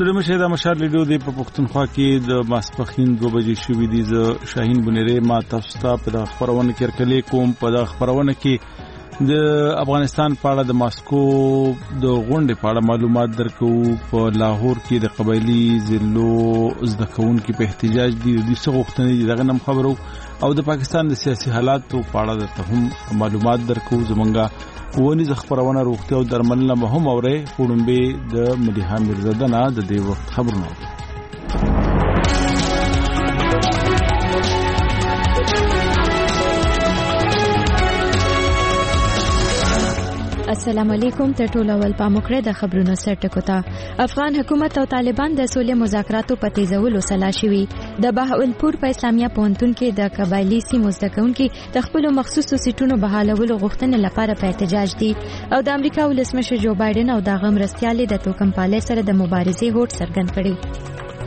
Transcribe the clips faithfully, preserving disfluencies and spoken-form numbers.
ستړي مشه د مشال ریډیو دی په پښتونخوا کې د ماسپخین دوه بجې شوې دي. ز شاهین بنيري ما تاسو ته په خبرونه کې کړلې کوم په خبرونه کې د افغانستان په اړه د ماسکو د غونډې په اړه معلومات درکو. په لاهور کې د قبایلی ضلعو زده کوونکو په احتجاج دي د څه غوښتنې دغه نم خبرو او د پاکستان د سیاسي حالاتو په اړه ته هم معلومات درکو. زمونږه ونی ز خبرونه روغتیا او درملنه مهم اوره پړمبه د مليحه میرزاده نه د دې وخت خبرونه. السلام علیکم. تر ټولو اول پاموکړه د خبرونو سرټکو ته افغان حکومت او طالبان د سولې مذاکراتو په تیزولو سلا شوي. د بهاولپور په اسلامیه پوهنتون کې د قبایلی سیمو زده کوونکي د خپل مخصوصو سیټونو بحالولو غوښتنې لپاره په احتجاج دي او د امریکا ولسمشر جو بایدن او د غمرستیالي د توکم پالې سره د مبارزې هوډ څرګند کړي.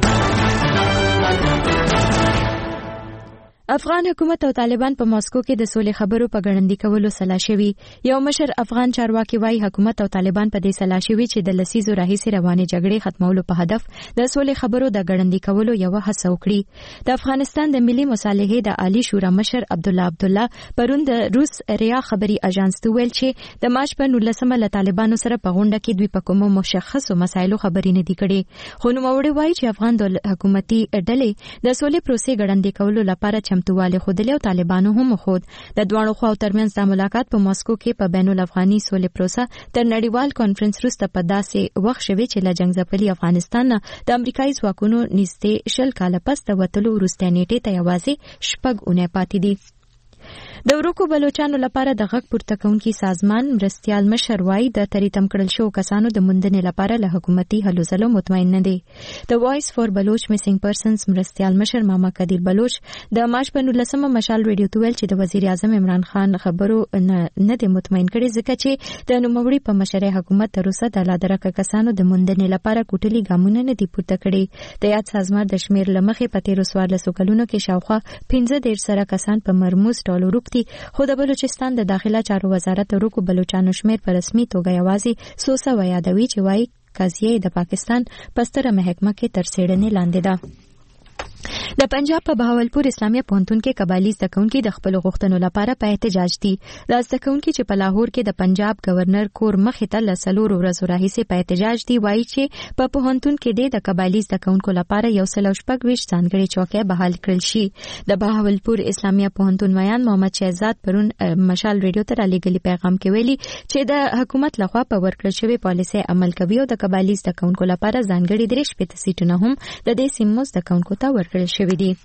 افغان حکومت او طالبان په ماسکو کې د سولې خبرو په ګړندۍ کولو سلا شوي. یو مشر افغان چارواکي وايي حکومت او طالبان په دې سلا شوي چې د لسیزو راهیسې روانې جګړې ختمولو په هدف د سولې خبرو د ګړندۍ کولو یو هڅه وکړي. د افغانستان د ملي مصالحې د عالی شورا مشر عبد الله عبد الله پرون د روس ریا خبري اژانس ته ویل چې د مارچ په نولسمه له طالبانو سره په غونډه کې دوی په کومو مشخصو مسایلو خبرې نه دي کړې. خو نوموړي وايي چې افغان د حکومتي ډلې د سولې پروسې ګړندۍ کولو لپاره چمتواله خودلی او طالبانو هم خود د دوه خواو ترمنځ د ملاقات په ماسکو کې په بین الافغاني سولې پروسه تر نړیوال کانفرنس وروسته په داسې وخت شوی چې له جنگ ځپلي افغانستان د امریکایي ځواکونو نږدې شل کاله پس د وټلو وروسته نیټه ته یوازې شپږ اونۍ پاتې دي. د ورکو بلوچستان لپاره د غږ پورته کوونکی سازمان مرستيال مشر وايي د تریتم کړل شو کسانو د مندنې لپاره له حکومتي هلو ځلو مطمئن نه دي. د وایس فور بلوچ میسنګ پرسنز مرستيال مشر محمد قدیر بلوچ د مارچ په نولسمه مشال ریډیو ته ویل چې د وزیر اعظم عمران خان خبرو نه دي مطمئن کړي ځکه چې د نوموړي په مشرۍ حکومت تر اوسه د لادرکه کسانو د مندنې لپاره کوټلي ګامونه نه دي پورته کړي. د یاد سازمان د شمیر لمخې په تیر وسوارلسو کلونو کې شاوخوا پنځه دېرش سره کسان په مرموز ډول ورک دي. خو د بلوچستان د داخله چارو وزارت ورکو بلوچستانو شمیر په رسمي توګه یوازې څو سوه یادوي چې وايي قضیه د پاکستان په ستره محکمه کې تر څېړنې لاندې ده. د پنجاب په بهاولپور اسلامیه پوهنتون کې قبایلی زده کوونکي د خپل غوښتنو لپاره په احتجاج دي. د زده کوونکي چې په لاهور کې د پنجاب گورنر کور مخې ته له څلورو ورځو راهیسې په احتجاج دي وایي چې په پوهنتون کې د قبایلی زده کوونکو لپاره یو سل او شپږ ویشت ځانګړي چوکۍ بحال کړل شي. د بهاولپور اسلامیه پوهنتون میان محمد شهزاد پرون مشال ریډیو ته رالیږلي پیغام کې ویلي چې د حکومت لخوا په ورکړل شوی پالیسي عمل کوي او د قبایلی زده کوونکو لپاره ځانګړي درې شپېته سیټونه هم د دې سیمو زده کوونکو ته ورکړل شوي دي.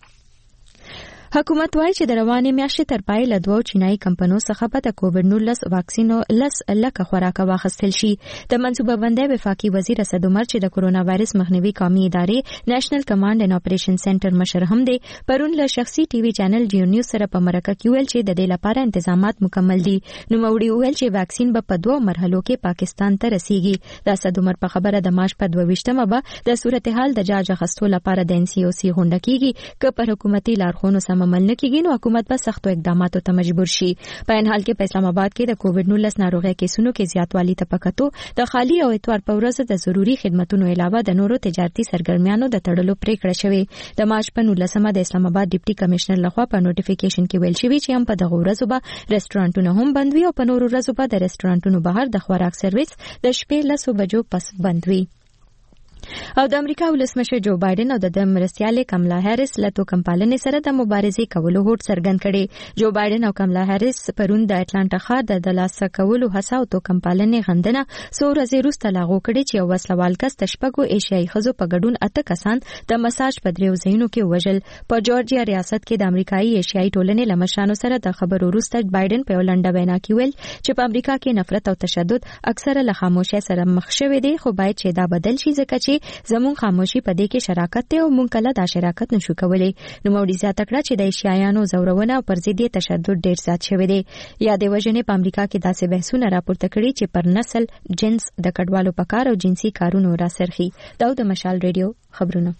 حکومت وايي چې د روانې میاشتې تر پای له دوو چینایي کمپنیو څخه به د کووډ نولس واکسینو لس لکه خوراکه واخیستل شي. د منصوبه بندۍ وفاقي وزیر اسد عمر چې د کرونا وایرس مخنیوي قومي ادارې نېشنل کمانډ اینډ اپریشن سنټر مشر هم دی پرون له شخصي ټي وي چینل جیو نیوز سره په مرکه کې ویل چې د دې لپاره تنظیمات مکمل دي. نوموړي ویل چې واکسین به په دوه مرحلو کې پاکستان ته رسیږي. د اسد عمر په خبره د مارچ په دوه ویشتمه به د صورتحال د جاج اخیستو لپاره د ان سی او سی غونډه کیږي که پر حکومتي لارښوونو سم عمل نه کیږي نو حکومت به سختو اقداماتو ته مجبور شي. په ان حال کې په اسلام آباد کې د کووډ نولس ناروغۍ کیسونو کې زیاتوالی ته پکاتو د خالی او اتوار په ورځ د ضروري خدماتو علاوه د نورو تجارتي سرګرمیانو د تړلو پریکړه شوې. د مارچ په نولسمه د اسلام آباد ډیپټي کمشنر لخوا په نوټیفیکیشن کې ویل شوی چې هم په دغه ورځو به رستورانټونه هم بند وي او په نورو ورځو به د رستورانټونو بهر د خوراک سرویس د شپې لسو بجو پس بند وي. او د امریکا ولسمشر جو بایدن او د مرستيالې کملا هریس له توکم پالنې سره د مبارزې کولو هوډ څرګند کړي. جو بایدن او کملا هریس پرون د اټلانټا ښار د دلاسه کولو هڅه او توکم پالنې غندنه څو ورځې وروسته لاغو کړي چې یو وسلوال کس د شپږو ایشیایي ښځو په ګډون اته کسان د مساج په دریو ځایونو کې وژل. په جورجیا ریاست کې د امریکایي ایشیایي ټولنې له مشرانو سره د خبرو وروسته بایدن په لنډه وینا کې ویل چې په امریکا کې نفرت او تشدد اکثره له خاموشۍ سره مخ شوی دی خو باید چې دا بدل شي ځکه چې زمون خاموشي په دې کې شراکت ته او مونږ کله دا شراکت نشو کولای. نو موري زیاته کړه چې د ایشیایانو زورونه او پر ضد تشدد ډیر زیات شوی دی. یا د وژنې په امریکا کې داسې بحثونه راپورته کړي چې پر نسل جنس د کډوالو په کار او جنسي کارونو را سرخي. دا د مشال ریډیو خبرونه.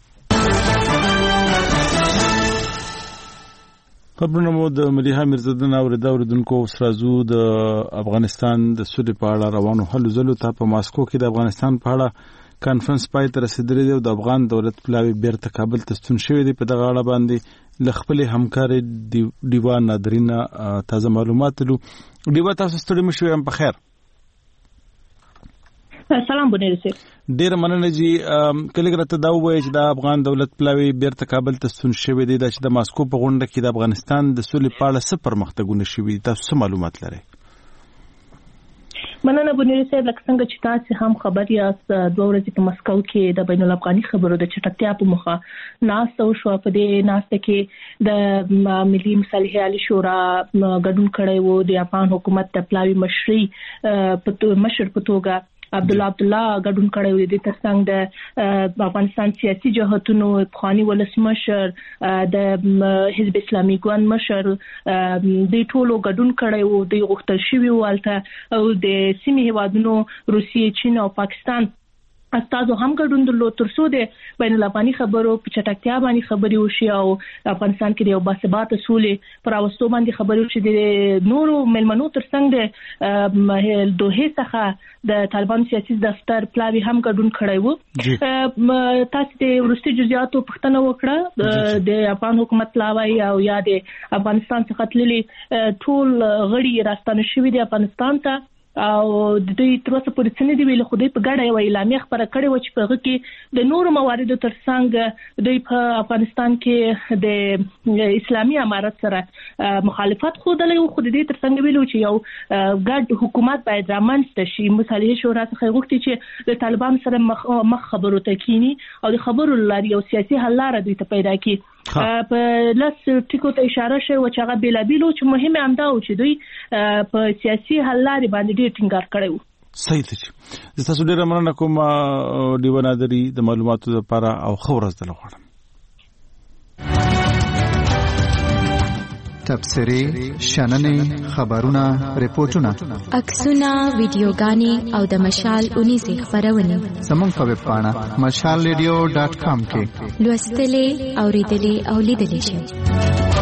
خبرونه مو د مليحه میرزاده نه اوریدا اوریدونکو سرازو د افغانستان د سولې په اړه روانو هلو ځلو ته په ماسکو کې د افغانستان په اړه کانفرنس پای ته رسیدلی دی او د افغان دولت پلاوی بیرته کابل ته ستون شوی دی. په دغه اړه باندې ل خپل همکار دیوا نادرینا تازه معلومات لرو. دیوا تاسو ستړي مشوي هم په خیر. سلام بنیر سي. ډیر مننه جی. کله ګرته دا وایي چې د افغان دولت پلاوی بیرته کابل ته ستون شوی دی چې د ماسکو په غونډه کې د افغانستان د سولې په اړه څه پرمختګونه شوي، تاسو معلومات لرئ؟ مننه بنیر سي. لکه څنګه چې تاسو هم خبر یاست، دوه ورځې په مسکو کې د بین الافغاني خبرو د چټکتیا په مخه ناسته وشوه. په دې ناسته کې د ملي مصالحې عالی شورا ګډون کړی وو. د افغان حکومت د پلاوی مشري په مشر په توګه عبد الله عبد الله ګډون کړی و. د ترڅنګ د افغانستان سیاسي جهاتونو افغاني ولسمشر، د حزب اسلامي ګوند مشر، د ټولو ګډون کړی و. د غوښتل شوی والته او د سیمې هیوادونو روسیې، چین او پاکستان استادو هم ګډون درلود ترڅو د بین الافغاني خبرو په چټکتیا باندې خبري وشي او افغانستان کې د یو باثباته سولې پر اوستو باندې خبري وشي. د نورو ملمنو ترڅنګ د دوه څخه د طالبان سیاسي دفتر پلاوی هم ګډون کړی وو. تاسو د ورستي جزئیاتو پوښتنه وکړه. د افغان حکومت پلاوی او یا د افغانستان څخه تللي ټول غړي راستانه شوي دي افغانستان ته او د دوی تر اوسه پورې څه نه دی ویل. خو دوی په ګډه یو اعلامیه خبره کړې و چې په هغه کې د نورو مواردو ترڅنګ دوی په افغانستان کې د اسلامي امارت سره مخالفت ښودلی و. خو د دې ترڅنګ ویلو چې یو ګډ حکومت باید رامنځته شي. مصالحې شورا څخه غوښتي چې د طالبان سره مخ, مخ خبرو ته کینی او د خبرو لاري او سیاسي حل لاره دوی ته پیدا کړي. په لاس ټکو ته اشاره شوی و چې هغه بیلابیلو چې مهمه همدا و چې دوی په سیاسي حل لارې باندې ډېر ټینګار کړی و. صحیح دی. زه تاسو ډېره مننه کوم دیوا نادری د معلوماتو لپاره او ښه ورځ درته غواړم. تبصرې، شننې، خبرونه، ریپورتونه، عکسونه، ویډیوګانې او د مشال اونیزې خبرونه زموږ په ویب پاڼه مشال ریډیو ډاټ کام کې لوستلې، اوریدلې او لیدلې شئ.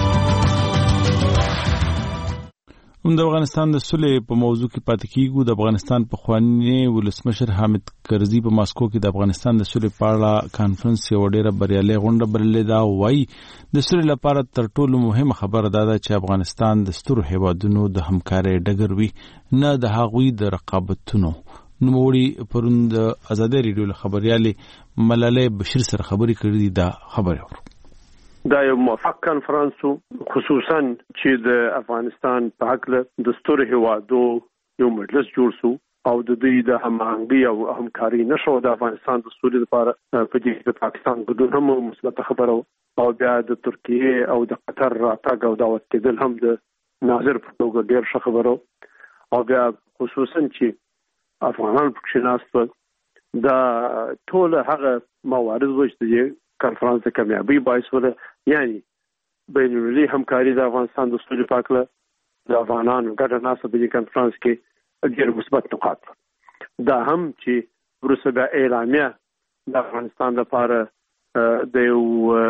هم د افغانستان د سولې په موضوع کې پاتې کیږو. د افغانستان پخوانی ولسمشر حامد کرزي په ماسکو کې د افغانستان د سولې په اړه کانفرنس یو ډیره بریالي غونډه بللې ده. وایي د سولې لپاره تر ټولو مهمه خبره دا ده چې افغانستان د سترو هیوادونو د همکارۍ ډګر وي، نه د هغوی د رقابتونو. نوموړي پرون د ازادي ریډیو خبريالي ملالۍ بشیر سره خبرې کړې دي. دا خبره ورو دا یو موفق کانفرنس خصوصا چې د افغانستان په حق له دستور هوادو یو مجلس جوړ شو او د دوی د هماهنګي او همکاري نشو د افغانستان د سولې لپاره په دې د پاکستان ګډون هم مثبت خبره او بیا د ترکیه او د قطر راتګ او دعوت کېدل هم د ناظر په توګه ډیر ښه خبره او بیا خصوصا چې افغانان پکې ناست دا ټول هغه موارد وشته کانفرنس د کامیابی باعث وله. یعنی بین المللي همکاري د افغانستان د سولې په اړه د افغانانو ګډه ناسته په دې کانفرنس کې ډېر مثبت نقاط دا هم چې وروسته بیا اعلامیه د افغانستان لپاره د یو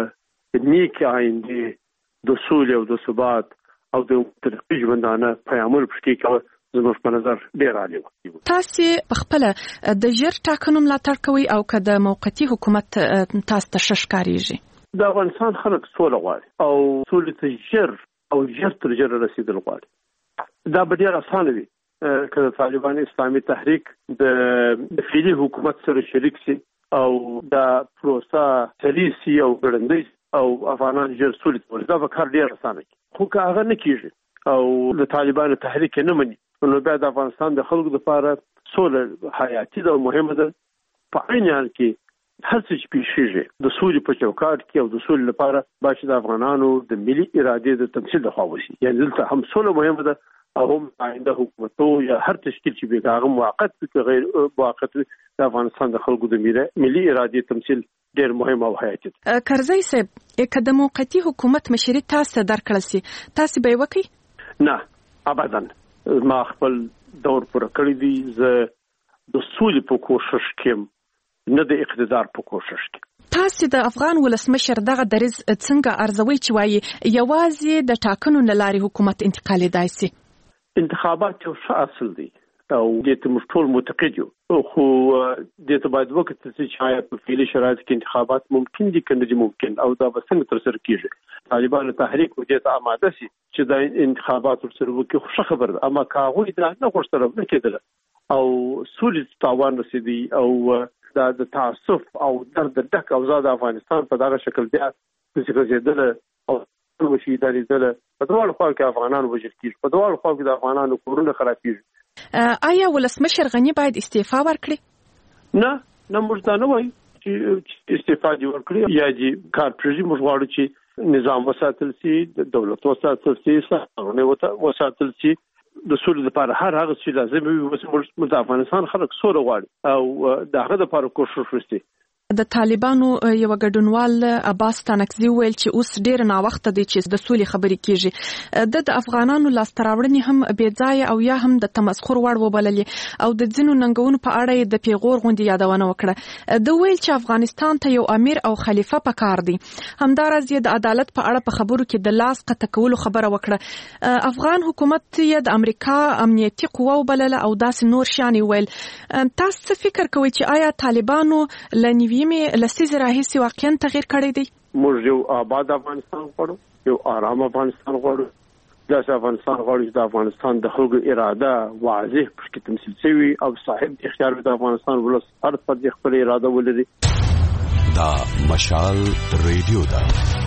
نیک آینده د سولې او د ثبات او د مترقي ژوندانه پیغام پکې کوي. زموږ په نظر ډیر عالی و. تاسو په خپل د ژر ټاکنو ملاتړ کوي او که د موقتی حکومت تاسو ته ششکاریږي؟ د افغانستان خلک سوله غواړي او سولې ته ژر او ژر تر ژر رسیدل غواړي. دا به ډیر اسانه وي که د طالبان اسلامي تحریک د فعلي حکومت سره شریک شي او دا پروسه سریع شي او ګړندۍ او افغانان ژر سولې ته ورسي. دا به کار ډیر اسانه وي. خو که هغه نه کیږي او د طالبان تحریک نه مني نو بیا د افغانستان د خلکو لپاره سوله حیاتي ده او مهمه ده. په عین حال کې هر څه چې پیښ کیږي د سولې په چوکاټ کې او د سولې لپاره باید د افغانانو د ملي ارادې د تمثيل لخوا وشي. یعنې دلته هم سوله مهمه ده او هم آینده حکومتو یا هر تشکیل چې به هغه موقت کې غیر موقت د افغانستان د خلکو د ملي ارادې تمثيل ډېر مهم او حیاتي ده. کرزي صاحب که د موقتی حکومت مشري تاسو درکړل سي تاسو به وکړي؟ نه ابدا. ما خپل دور پر کړی دی. زه د سولې په کوشش کې نه د اقتدار په کوشش کې. تاسو د افغان ولسمشر دغه دریځ څنګه ارزوي چې وایي یوازې د ټاکنو نه لاري حکومت انتقالي دای سي؟ انتخابات یو ښه اصل دی او دې ته موږ ټول متقید یو خو د ته باید وخت چې آیا په فعلی شرایط کې انتخابات ممکن دي کنه چې ممکن او دا به څنګه تر سره کیږي طالبانو تحریک وجه ته آماده شي چې د انتخابات سره وکړي خو خبر ده اما کاغوی دا نه خوشتره نه کېدل او سولې تاوان رسیدي او دا د تعصب او درد ډک او زاد افغانستان په دغه شکل بیا څه کېدل او وشي د لیدل په ډول خو کې افغانانو وجل کیږي په ډول خو کې د افغانانو کورونه خرابېږي. آیا ولسمشر غنی باید استعفا ورکړي؟ نه نه موږ دا نه وایو چې استعفا دې ورکړي یا دې کار پرېږدي. موږ غواړو چې نظام وساتل شي، د دولت وساتل شي، سرونه وساتل شي، د سولې لپاره هر هغه څه لازم وي. موږ د افغانستان خلک سوله غواړي او د هغه لپاره کوشش وکړي. د طالبانو یو ګډونوال عباس تانکزي ویل چې اوس ډیر نا وخت دی چې د سولې خبرې کیږي. د د افغانانو لاستراوړنې هم بې ځای او یا هم د تمسخر وړ وبللې او د ځینو ننګونو په اړه د پیغور غونډې یادونه وکړه. د ویل چې افغانستان ته یو امیر او خلیفہ پکار دی. همدارس د عدالت په اړه په خبرو کې د لاس قطع کولو خبره وکړه. افغان حکومت یې د امریکا امنیتي قوه وبلله او داسې نور شان ویل. تاسو څه فکر کوئ چې آیا طالبانو لنیوي مې لسیز راهیسي واقعا تغییر کړی دی؟ موږ یو آباد افغانستان غواړو، یو آرام افغانستان غواړو. داسې افغانستان غواړو چې د افغانستان د خلکو اراده واضح پکې تمثیل شوی او صاحب اختیار د افغانستان ولس هر فرد خپل اراده ولري. دا مشال ریډیو دا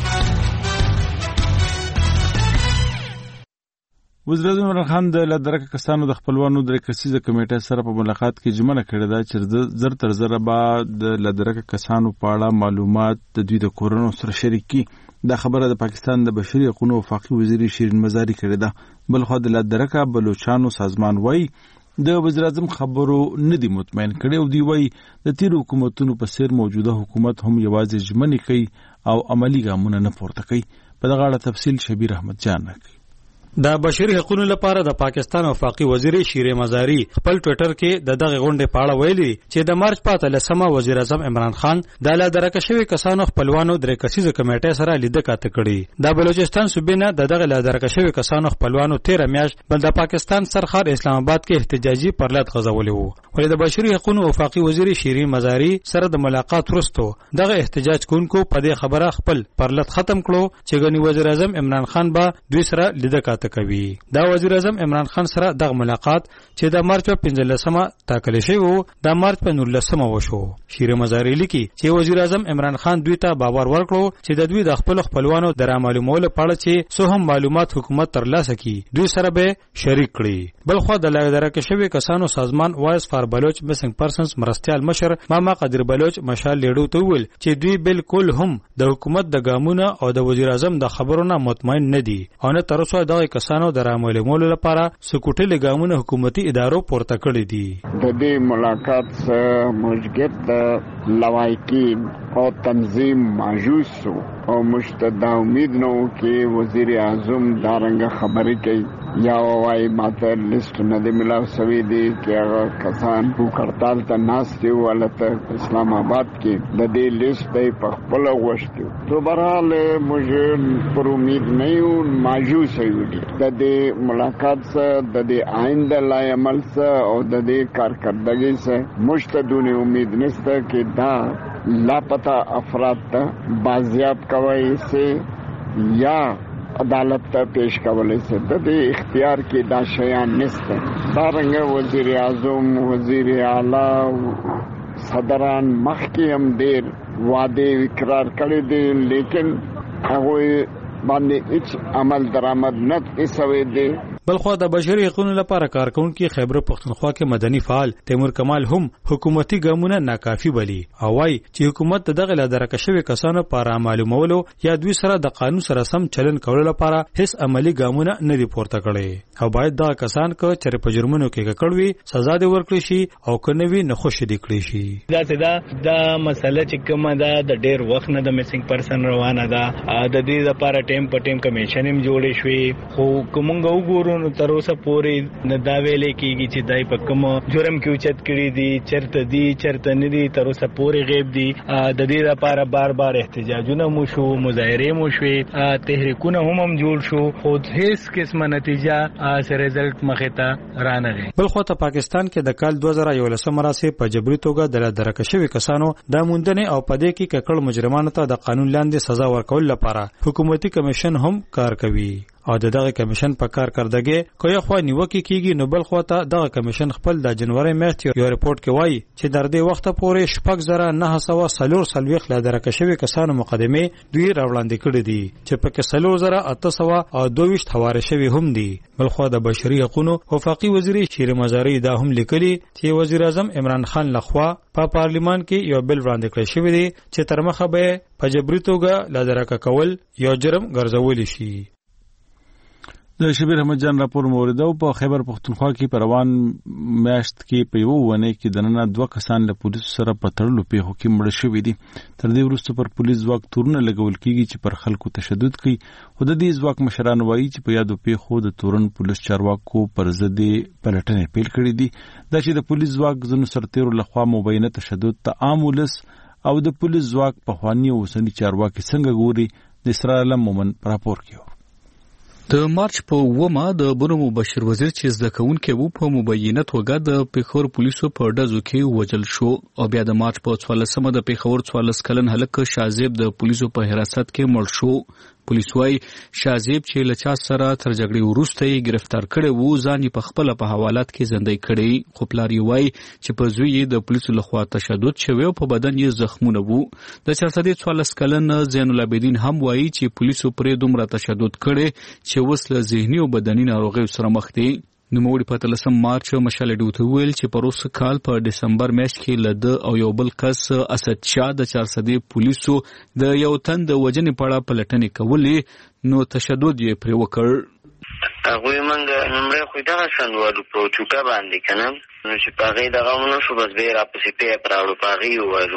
وزیر اعظم عمران خان د لدرکه کسانو د خپلوانو د کسیزه کمیټې سره په ملاقات کې ژمنه کړې ده چې زر تر زر به د لدرکه کسانو په اړه معلومات د دوی د کورونو سره شریک کړي. دا خبره د پاکستان د بشري حقوقو وفاقي وزیر شیرین مزاری کړې ده. بل خو د لدرکه بلوچستانو سازمان وایي د وزیر اعظم خبرو نه دی مطمئن کړي او دی وایي د تیر حکومتونو په سیر موجوده حکومت هم یوازې ژمنې کوي او عملی ګامونه نه پورته کوي. په دغه اړه تفصیل شبیر احمد جان کوي. د بشري حقوقو لپاره د پاکستان وفاقي وزیر شیرین مزاری خپل ټوئیټر کې د دغه غونډې په اړه ویلي چې د مارچ په اتلسمه وزیر اعظم عمران خان د لادرکه شوی کسانو خپلوانو درې کسیزه کمیټې سره لیدل کاته کړي. د بلوچستان صوبې نه د دغه لادرکه شوی کسانو خپلوانو تیر میاشت بل د پاکستان سرخار اسلام آباد کې احتجاجي پرلط غځولې وو. ولې د بشري حقوقو وفاقي وزیر شیرین مزاری سره د ملاقات وروسته دغه احتجاج کوونکو په دې خبره خپل پرلط ختم کړو چې غنی وزیر اعظم عمران خان به دوی سره لیدل کاته کوي. دا وزیر اعظم عمران خان سره دغه ملاقات چې د مارچ په پنځلسمه ټاکل شوی وو د مارچ په نولسمه وشو. شیرین مزاری لیکي چې وزیر اعظم عمران خان دوی ته باور ورکړو چې د دوی د خپل خپلوانو د معلومولو په اړه چې څه هم معلومات حکومت ترلاسه کړي دوی سره به شریک کړي. بل خو د لادرکه شوی کسانو سازمان وایس فار بلوچ مسنګ پرسنز مرستيال مشر ماما قادر بلوچ مشال لیډو ته ویل چې دوی بالکل هم د حکومت د ګامونو او د وزیر اعظم د خبرونو مطمئن نه دي او نه تر اوسه دغه کسانو د رامولمولو لپاره سکوټي لګامونه حکومتي ادارو پورته کړی دي. د دې ملاقات سره موجګت لوایکین او تنظیم ماجوس او مشتدا امید نو کې وزیر اعظم دارنګ خبرې کوي یا وای ماته لیست نه دی ملاو سوي دي چې هغه کسان په کړتال ته ناس دی ولته اسلام آباد کې د دې لیست په خپل غوښتي. تو برحال موږ پر امید نه یو ماجوس یو دي د دې ملاقات سره د دې آینده لای عمل سره او د دې کارکردګۍ سره مشتدون امید نشته کې دا لاپتا افراد ته بازیاب کوي سه یا عدالت ته پیش کولای سي. د دې اختیار کې دا شیان نشته. دارنګ وزیر اعظم وزیر اعلی صدران مخکې هم ډېر وعده اقرار کړی دي لیکن هغه باندې هیڅ عمل درآمد نه شوی دی. بلخو د بشري حقوقو لپاره کارکونکو خیبر پختونخوا کې مدني فعال تیمور کمال هم حکومتي ګامونه ناکافي بلی او وايي چې حکومت دغه لادرکه شوی کسانو لپاره معلومولو یا دوی سره د قانون سره سم چلن کولو لپاره هیڅ عملی ګامونه نه دی پورته کړي او باید دا کسان کو چې په جرمونو کې کړوي سزا دی ورکړي شي او کنوي نه خوشی دی کړی شي. دا دا دا مسله چې کومه ده د ډیر وخت نه د میسنګ پرسن روانه ده. د دې لپاره ټیم په ټیم کمیشن هم جوړې شوې خو کومنګ وګورو کړو نو تر اوسه پورې نه دا ویلې کیږي چې دای په کوم جرم کې اوچت کړی دي، چرته دي چرته نه دي، تر اوسه پورې غیب دي. د دې لپاره بار بار احتجاجونه مو شو، مظاهره مو شوې، تحریکونه هم هم جوړ شو، خو هیڅ قسمه نتیجه سره رزلټ مخه ته رانغی. بل خو ته پاکستان کې د کال دوه زره یولسم راسي په جبري توګه د درکه شوی کسانو د موندنې او پدې کې ککړ مجرمانو ته د قانون لاندې سزا ورکول لپاره حکومتي کمیشن هم کار کوي او دغه کمیشن په کار کردګي کوي خو نیوکه کیږي. نو بل خو ته دغه کمیشن خپل د جنوري میاشتې یو ریپورت کې وایي چې در دې وخت پورې شپږ زره نه سوه څلور سلويخ له درکه شوی کسانو مقدمه دوی راوړاندې کړې دي چې پکې څلور زره اته سوه او دوه ویشت حواله شوی هم دي. بل خو د بشري حقوقو وفاقي وزیر شیر مزاری دا هم لیکلي چې وزیر اعظم عمران خان لخوا په پارلیمان کې یو بل وړاندې کړی شوی دی چې تر مخه به په جبري توګه له درکه کول یو جرم ګرځول شي. د شبیر احمد جان راپور مورید او په خیبر پختونخوا کې پروان میاشت کې په یو ونه کې د نن دوه کسان له پولیسو سره په تړلو پیښو کې مړ شوي دي. تر دې وروسته پر پولیس ځواک تورونه لګول کیږي چې پر خلکو تشدد کوي. خو د دې ځواک مشران وایي چې په یادو پیښو د تورن پولیس چارواکو پر ضد پلټنې پیل کړې دي. دا چې د پولیس ځواک ځنو سرتیرو لخوا مبینه تشدد ته عام ولس او د پولیس ځواک په خواني او وسنی چارواکي څنګه ګوري د اسرائیل مومن راپور کوي. د مارچ په ومه د بنو مبشر وزیر چې زده کوونکي وو په مبینه توګه د پیښور پولیسو په ډزو کې وژل شو او بیا د مارچ په څوارلسمه د پیښور څوارلس کلن هلک شازیب د پولیسو په حراست کې مړ شو. پولیس وايي شازیب چې له چا سره تر جګړې وروسته یې گرفتار کړی وو ځان یې په خپل په حوالات کې زندۍ کړی. خو پلار یې وايي چې په زوی یې د پولیسو لخوا تشدد شوی او په بدن یې زخمونه وو. د چارسدې څوارلس کلن زین العابدین هم وايي چې پولیسو پرې دومره تشدد کړی چې اوس له ذهني او بدني ناروغیو سره مخ دي. نوموړي په اتلسم مارچ مشال ډیوته ویل چې په روس کال په دسمبر میاشت کې لده او یو بل کس اسد شاه د چارسدې پولیسو د یو تن د وجنې په اړه پلټنې کولې نو تشدد یې پرې وکړ. هغوی منګه نمره خو دغه شندوالو په چوکه باندې که نه نو چې په هغې دغه ونه شو بس بیا یې راپسې پی پراوړو په هغې ووایلو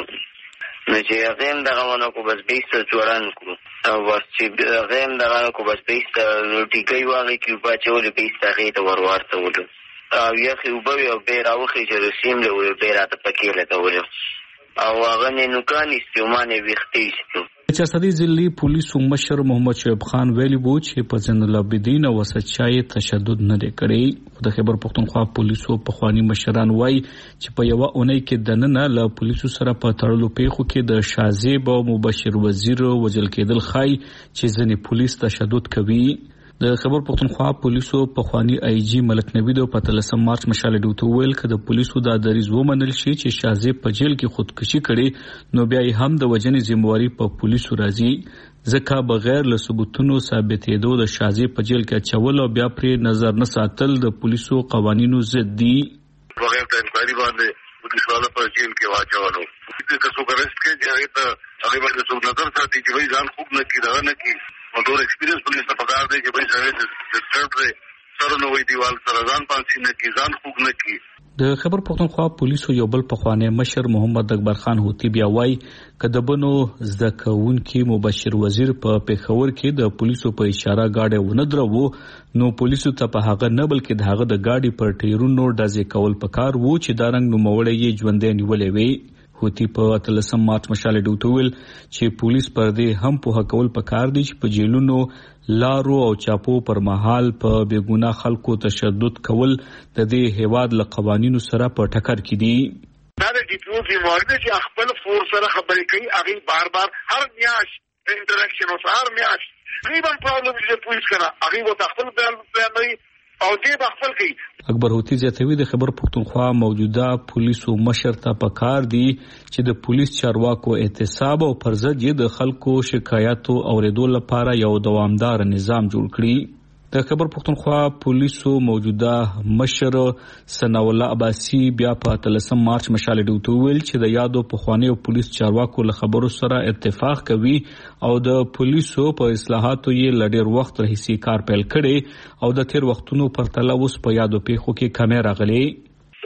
نو چې هغې هم دغه ونه کو بس بیسته ځوړن کړو او بس چې هغې هم دغه نه کو بس بیسته ټیکۍ واغې کې اوبه اچولې بیسته هغې ته ور واړتولو او یخې اوبه وې او بیا یې راوښې چې رسیم له وې بیا یې راته پکې لګولو او هغه نه نوکان ایستي او ما نه یې ویښته ایستو. چارسدې ضلعي پولیسو مشر محمد شعیب خان ویلي وو چې په زین العابدین او اسد شاه یې تشدد نه دی کړی. خو د خیبر پختونخوا پولیسو پخواني مشران وایي چې په یوه اونۍ کې دننه له پولیسو سره په تړلو پیښو کې د شازیب او مبشر وزیر وژل کېدل ښایي چې ځینې پولیس تشدد کوي. د خیبر پختونخوا پولیسو پخواني آی جی ملک نبی د په اتلسم مارچ مشال ډیوته ویل چې د پولیسو دا دریځ ومنل شي چې شازیب په جیل کې خودکشي کړي نو بیا یې هم د وژنې ذمہواري په پولیسو راځي ځکه بغیر له ثبوتونو ثابتېدو د شازیب په جیل کې اچول او بیا پرې نظر نه ساتل د پولیسو قوانینو ضد دي. بغیر د انکوایري باندې پولیس والا په جیل کې واچولو چې څوک ارسټ کړي چې هغه ته هغه باندې څوک نظر ساتي چې وایي ځان خوب نه کړي دغه نه کړي او ډور ایکسپیرینس پولیس ته پکار دی چې وایي سره د سټرډ سره نو وایي دیوال سره ځان پانسي نه کړي ځان خوب نه کړي. د خیبر پختونخوا پولیسو یو بل پخوانی مشر محمد اکبر خان هوتی بیا وایي چې د بنو زده کوونکي مبشر وزیر په پیښور کې د پولیسو په اشاره گاډي ونه درو نو پولیسو ته په هغه نه بلکې د هغه د گاډي پر ټیرونو ډزې کول پکار وو چې دا رنګ نوموړی یې ژوندې نیولې وي. هوتی په اتلسم مارچ مشال ډیوته ویل چې پولیس پر دې هم په کول پکار دي چې په جیلونو لارو او چاپو پر مهال په بیګونا خلکو تشدد کول د دې هیواد له قوانینو سره په ټکر کې دي. دا د ډیپلو ذمہواري ده چې خپل فورس سره خبرې کوي هغه بار بار هر میاشت انټراکشن او هر میاشت تقریبا پرابلم چې پولیس کنه هغه وو خپل بیان او دې خپل کوي. اکبر هوتی زیاتوي د خیبر پختونخوا موجوده پولیسو مشر ته پکار دي چې د پولیس چارواکو احتساب او پر ضد یې د خلکو شکایاتو اوریدو لپاره یو دوامدار نظام جوړ کړي. د خیبر پختونخوا پولیسو موجوده مشر ثناء الله عباسي بیا په اتلسم مارچ مشال ډیوته ویل چې د یادو پخوانیو پولیس چارواکو له خبرو سره اتفاق کوي او د پولیسو په اصلاحاتو یې لډیر وخت راهیسې کار پیل کړي او د تیر وختونو پرتله اوس په یادو پیښو کې کمی راغلي.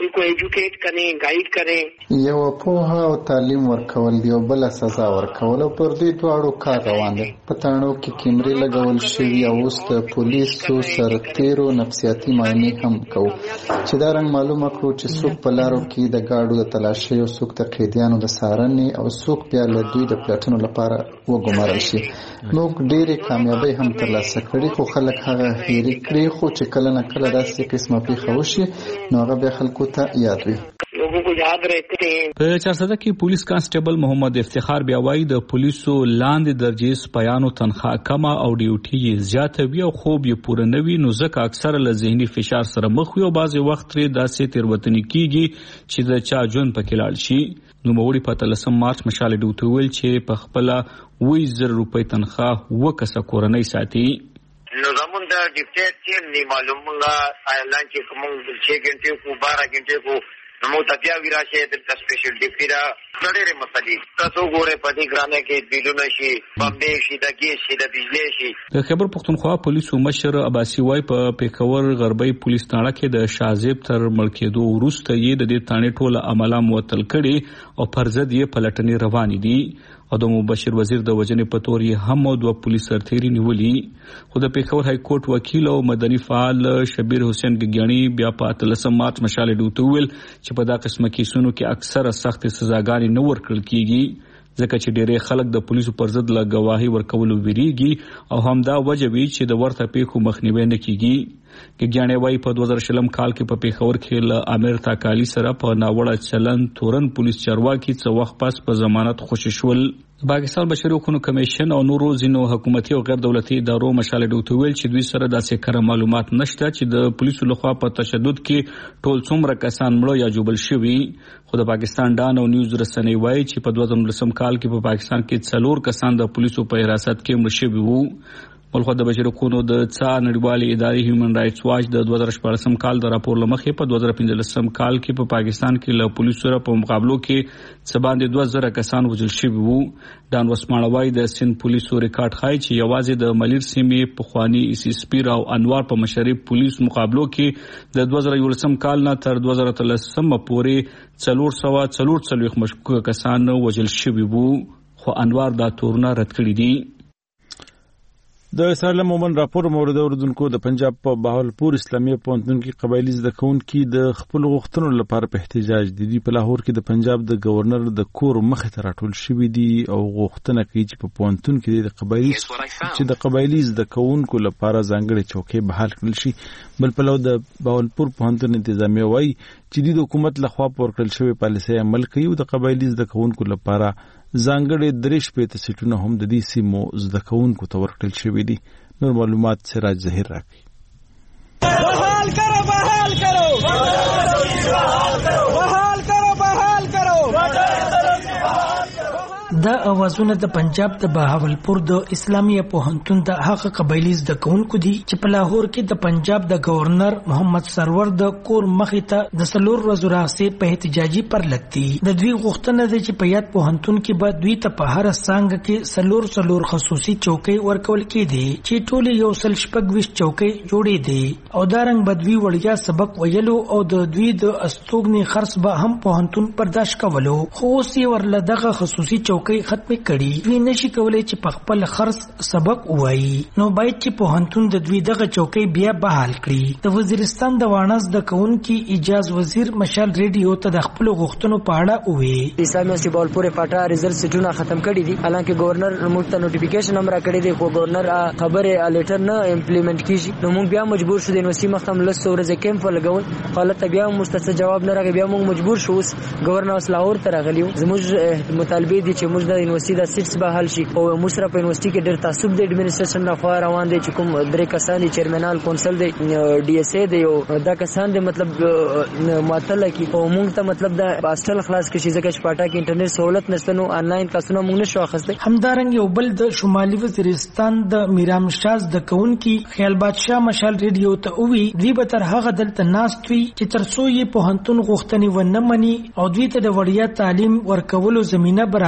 उनको एजुकेट करें, गाइड करें. یو په او تعلیم ورکول دی او بل سزا ورکول او پر دې دواړو کار روان دي. پټانو کې کیمرې لګول شوی او اوس د پولیسو سرتیرو نفسیاتي معاینې هم کوي چې دا رنګ معلومه کړو چې څوک په لارو کې د گاډو د تلاشي او څوک د قیدیانو د سارنې او څوک بیا له دوی د پلاټونو لپاره وګمارل شي. نو ډېرې کامیابی هم ترلاسه کړي خو خلک هغه هېرې کړي خو چې کله نه کله داسې قسمه پیښه وشي نو هغه بیا خلکو ته یاد وي. په چارسده کې پولیس کانسټیبل محمد افتخار بیا وایي د پولیسو لاندې درجې سپایانو تنخواه کمه او ډیوټي یې زیاته وي او خوب یې پوره نه وي نو ځکه اکثره له ذهني فشار سره مخ وي او بعضې وخت ترې داسې تېروتنې کیږي چې د چا ژوند پکې لاړ شي. نوموړي په اتلسم مارچ مشال ډیوټي ویل چې په خپله اووه زره روپۍ تنخواه اووه کسه کورنۍ ساتي. نو زمون د ډیپټیټ ټیم نه معلومه اعلان چې کوم شي ګنټه کو بارہ ګنټه کو نو تبیا ویراشه د سپیشل ډیپټیرا ډېرې مسلې تاسو ګوره پدې ګرانه کې بیلونه شي بمبې شي د ګیس شي د بجلی شي. د خیبر پختونخوا پولیسو مشر عباسي وای په پیښور غربي پولیس تاړه کې د شازیب تر ملکېدو وروسته یې د دې تانې ټوله عمله معطل کړي او پر ضد یې پلټنې روانې دي او د مبشر وزیر د وجنې په تور یې هم دوه پولیس سرتیري نیولي. خو د پیښور های کورټ وکیل او مدني فعال شبیر حسین ګګیانی بیا په اتلسم مارچ مشال ډیوټي ویل چې په دا قسمه کیسونو کې اکثره سخت سزاګانې نه ورکړل کیږي ځکه چې ډېری خلک د پولیسو پر ضد له ګواهي ورکولو ویریږي او همدا وجه وي چې د ورته پیښو مخنیوی نه کیږي. ګګیانی وايي په دوه زره شلم کال کې په پیښور کې له امیر تاکالي سره په ناوړه چلن تورن پولیس چارواکي څه وخت پس په ضمانت خوشي شول. پاکستان بشري حقوقو کمیشن او نورو ځینو حکومتي او غیر دولتي ادارو مشال ډیوټي ویل چې دوی سره داسې کره معلومات نشته چې د پولیسو لخوا په تشدد کې ټول څومره کسان مړه یا جوبل شوي. خو د پاکستان ډان او نیوز رسنۍ وايي چې په دوه زره نولسم کال کې په پاکستان کې څلور کسان د پولیسو په حراست کې مړه شوي وو. ولخوا د بشري حقوقو د څا نړیوالې ادارې هیومن رائټس واچ د دوه زره شپاړسم کال د راپور لمخې په دوه زره پنځلسم کال کې په پاکستان کې له پولیسو سره په مقابلو کې څه باندې دوه زره کسان وژل شوي وو. ډان وسماړه وايي د سند پولیسو ریکارډ ښایي چې یوازې د ملیر سیمې پخواني ایس ایس پي راو انوار په مشرۍ پولیسو مقابلو کې د دوه زره یولسم کال نه تر دوه زره اتلسم پورې څلور سوه څلور څلوېښت مشکوکه کسان وژل شوي وو خو انوار دا تورونه رد کړي دي. د اسرائیل مومن راپور مورد اوردونکو د پنجاب په بهاولپور اسلامي پوهنتون کې قبایلی زده کوونکي د خپل غوښتنو لپاره په احتجاج دي. دوی په لاهور کې د پنجاب د گورنر د کور مخې ته راټول شوي دي او غوښتنه کوي چې په پوهنتون کې د قبایلی چې د قبایلی زده کوونکو لپاره ځانګړي چوکۍ بحال کړل شي. بل پلو د بهاولپور پوهنتون انتظامیه وایي چې د حکومت لخوا پورکړل شوی پالیسي عمل کوي او د قبایلی زده کوونکو لپاره ځانګړي درې شپېته سیټونه هم د دې سیمو زده کوونکو ته ورکړل شوي دي. نور معلومات سراج ظهیر راکړي. بحال کرو بحال کرو بحال کرو بحال کرو دا اوازونه د پنجاب د بهاولپور د اسلامي پوهنتون د هغه قبایلی زده کوونکو دي چې په لاهور کې د پنجاب د گورنر محمد سرور د کور مخې ته د سلور ورځو راهیسې په احتجاجي پر لګتي. د دوی غوښتنه ده چې په یاد پوهنتون کې به دوی ته په هر څانګه کې سلور سلور خصوصي چوکۍ ورکول کېدي چې ټول یو سل شپږ ویشت چوکۍ جوړې دي او دا رنګ به دوی وړیا سبق ویلو او د دوی د استوګنې خرڅ به هم پوهنتون برداشت کولو. خو اوس یې ورله دغه خصوصي چوکۍ ختم کړي. دوی نشي کولای چې په خپل خرڅ سبق ووایي نو باید چې پوهنتون د دوی دغه چوکۍ بیا بحال کړي. د وزیرستان د وانس د کونکي اجاز وزیر مشال ریډیو ته د خپل غوښتنو په اړه وویل. اسلامي سیبالپور پټا ریزلټ سټونه ختم کړي دي حالانکه گورنر موږ ته نوټیفیکیشن هم را کړی دی خو گورنر خبره لیټر نه امپلیمنٹ کیږي نو موږ بیا مجبور شو د یونیورسيټي مختم لس ورځې کیمپ ولګول حالت بیا مستقل جواب نه راغی بیا موږ مجبور شو گورنر اسلاور ته راغلیو. زموږ مطالبه دي چې موږ د یونیورسيټي د سیټس به حل شي او موږ سره په یونیورسيټي کې ډېر تعصب د اډمنسټریشن نه خو روان دي چې کوم درې کسان دي چیرمنال کونسل دی ډي اس ای دی او دا کسان دي مطلب معطل کی او موږ ته مطلب د هاستل خلاص کشي ځکه چې پټا کې انټرنیټ سہولت نشته نو انلاین کلاسونه موږ نشو اخیسته. همدارنګ یو بل د شمالي وزیرستان د میرام شاز د کونکي خیال بادشاه مشال ریډیو ته وی دوی به تر هغه دلته ناست وي چې ترڅو یې پوهنتون غوښتنې ونه مني او دوی ته د وړیا تعلیم ورکولو زمينه برابر نه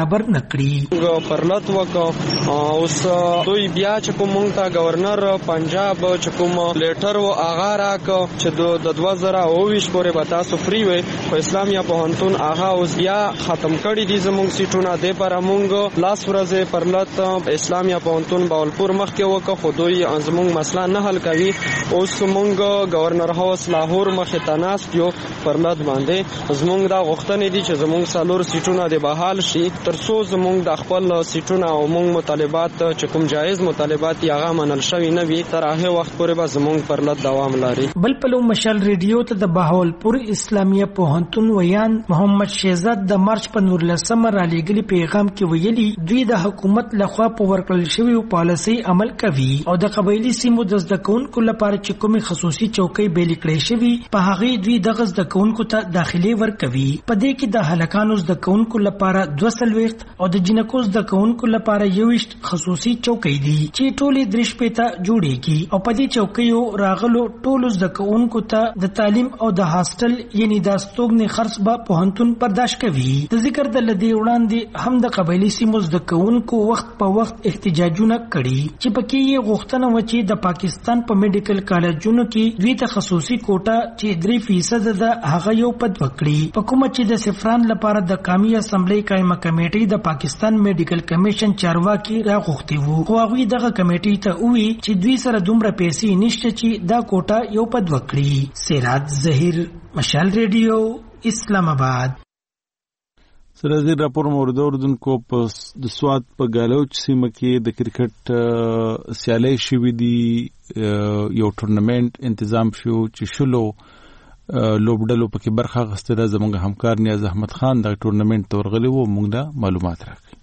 کړي. پرلط وکړه اوس دوی بیا چې کوم مونږ ته گورنر پنجاب چې کوم لیټر و هغه راکړ چې د دوه زره اوویشت پورې به تاسو فری وي په اسلامي پوهنتون هغه اوس بیا ختم کړي دي زموږ سیټونه د پر مونږ لاس ورځې پرلط اسلامي پوهنتون باولپور مخ کې وکړه خو دوی زموږ مسله نه حل کوي. اوس مونږ گورنر هاوس لاهور مخ ته ناست یو پرلط باندې زموږ دا غوښتنې دي چې زموږ څلور سیټونه د بحال شي ترڅو زموږ د خپل سیټونه او موږ مطالبات چې کوم جایز مطالبات یې هغه منل شوی نه وي تر هغه وخت پورې به زموږ پرلط دوام لري. بل پلو مشال ریډیو ته د بهاولپور اسلامي پوهنتون ویان محمد شهزاد د مارچ په نورلسمه را لېږلي پیغام کې ویلي دوی د حکومت لخوا په ورکړل شوی پالیسي عمل کوي او د قبایلی سیمو د زده کوونکو لپاره چې کومې خصوصي چوکۍ بیل کړې شوی په هغه دوی د زده کوونکو ته داخلي ورکوي. په دې کې د هلکانو زده کوونکو لپاره دوه سلويخت او د جنکو زده کوونکو لپاره یوشت خصوصي چوکۍ دي چې ټولې درش پېتا جوړيږي او په دې چوکیو راغلو ټولو زده کوونکو ته د تعلیم او د هاستل یعنی د استوګنې خرڅ به پوهنتون برداشت کوي. د ذکر د لدی وړاندې هم د قبایلی سیمو زده کوونکو وخت په وخت احتجاجونه کړي چې پکې یې غوښتنه و چې د پاکستان په میډیکل کالجونو کې دوی ته خصوصي کوټه چې درې فیصد ده هغه یو پد وکړي. په کومه چې د سفران لپاره د قومي اسمبلی قائمه کمیټې د پاکستان میډیکل کمیشن چارواکي راغوښتي وو خو هغه دغه کمیټې ته وی چې دوی سره دومره پیسې نشته چې دا کوټه یو پد وکړي. سراج ظهیر مشال ریډیو اسلام آباد. سرازي راپور مورد اردوونکو په د سواد په ګالوچ سیمه کې د کرکټ سیالي شوې دي یو ټورنمنت تنظیم شو چې شلو لوبډلو پکې برخه غوښته ده. زموږ همکار نیاز احمد خان د ټورنمنت تورغلی وو موږ دا معلومات راکړي.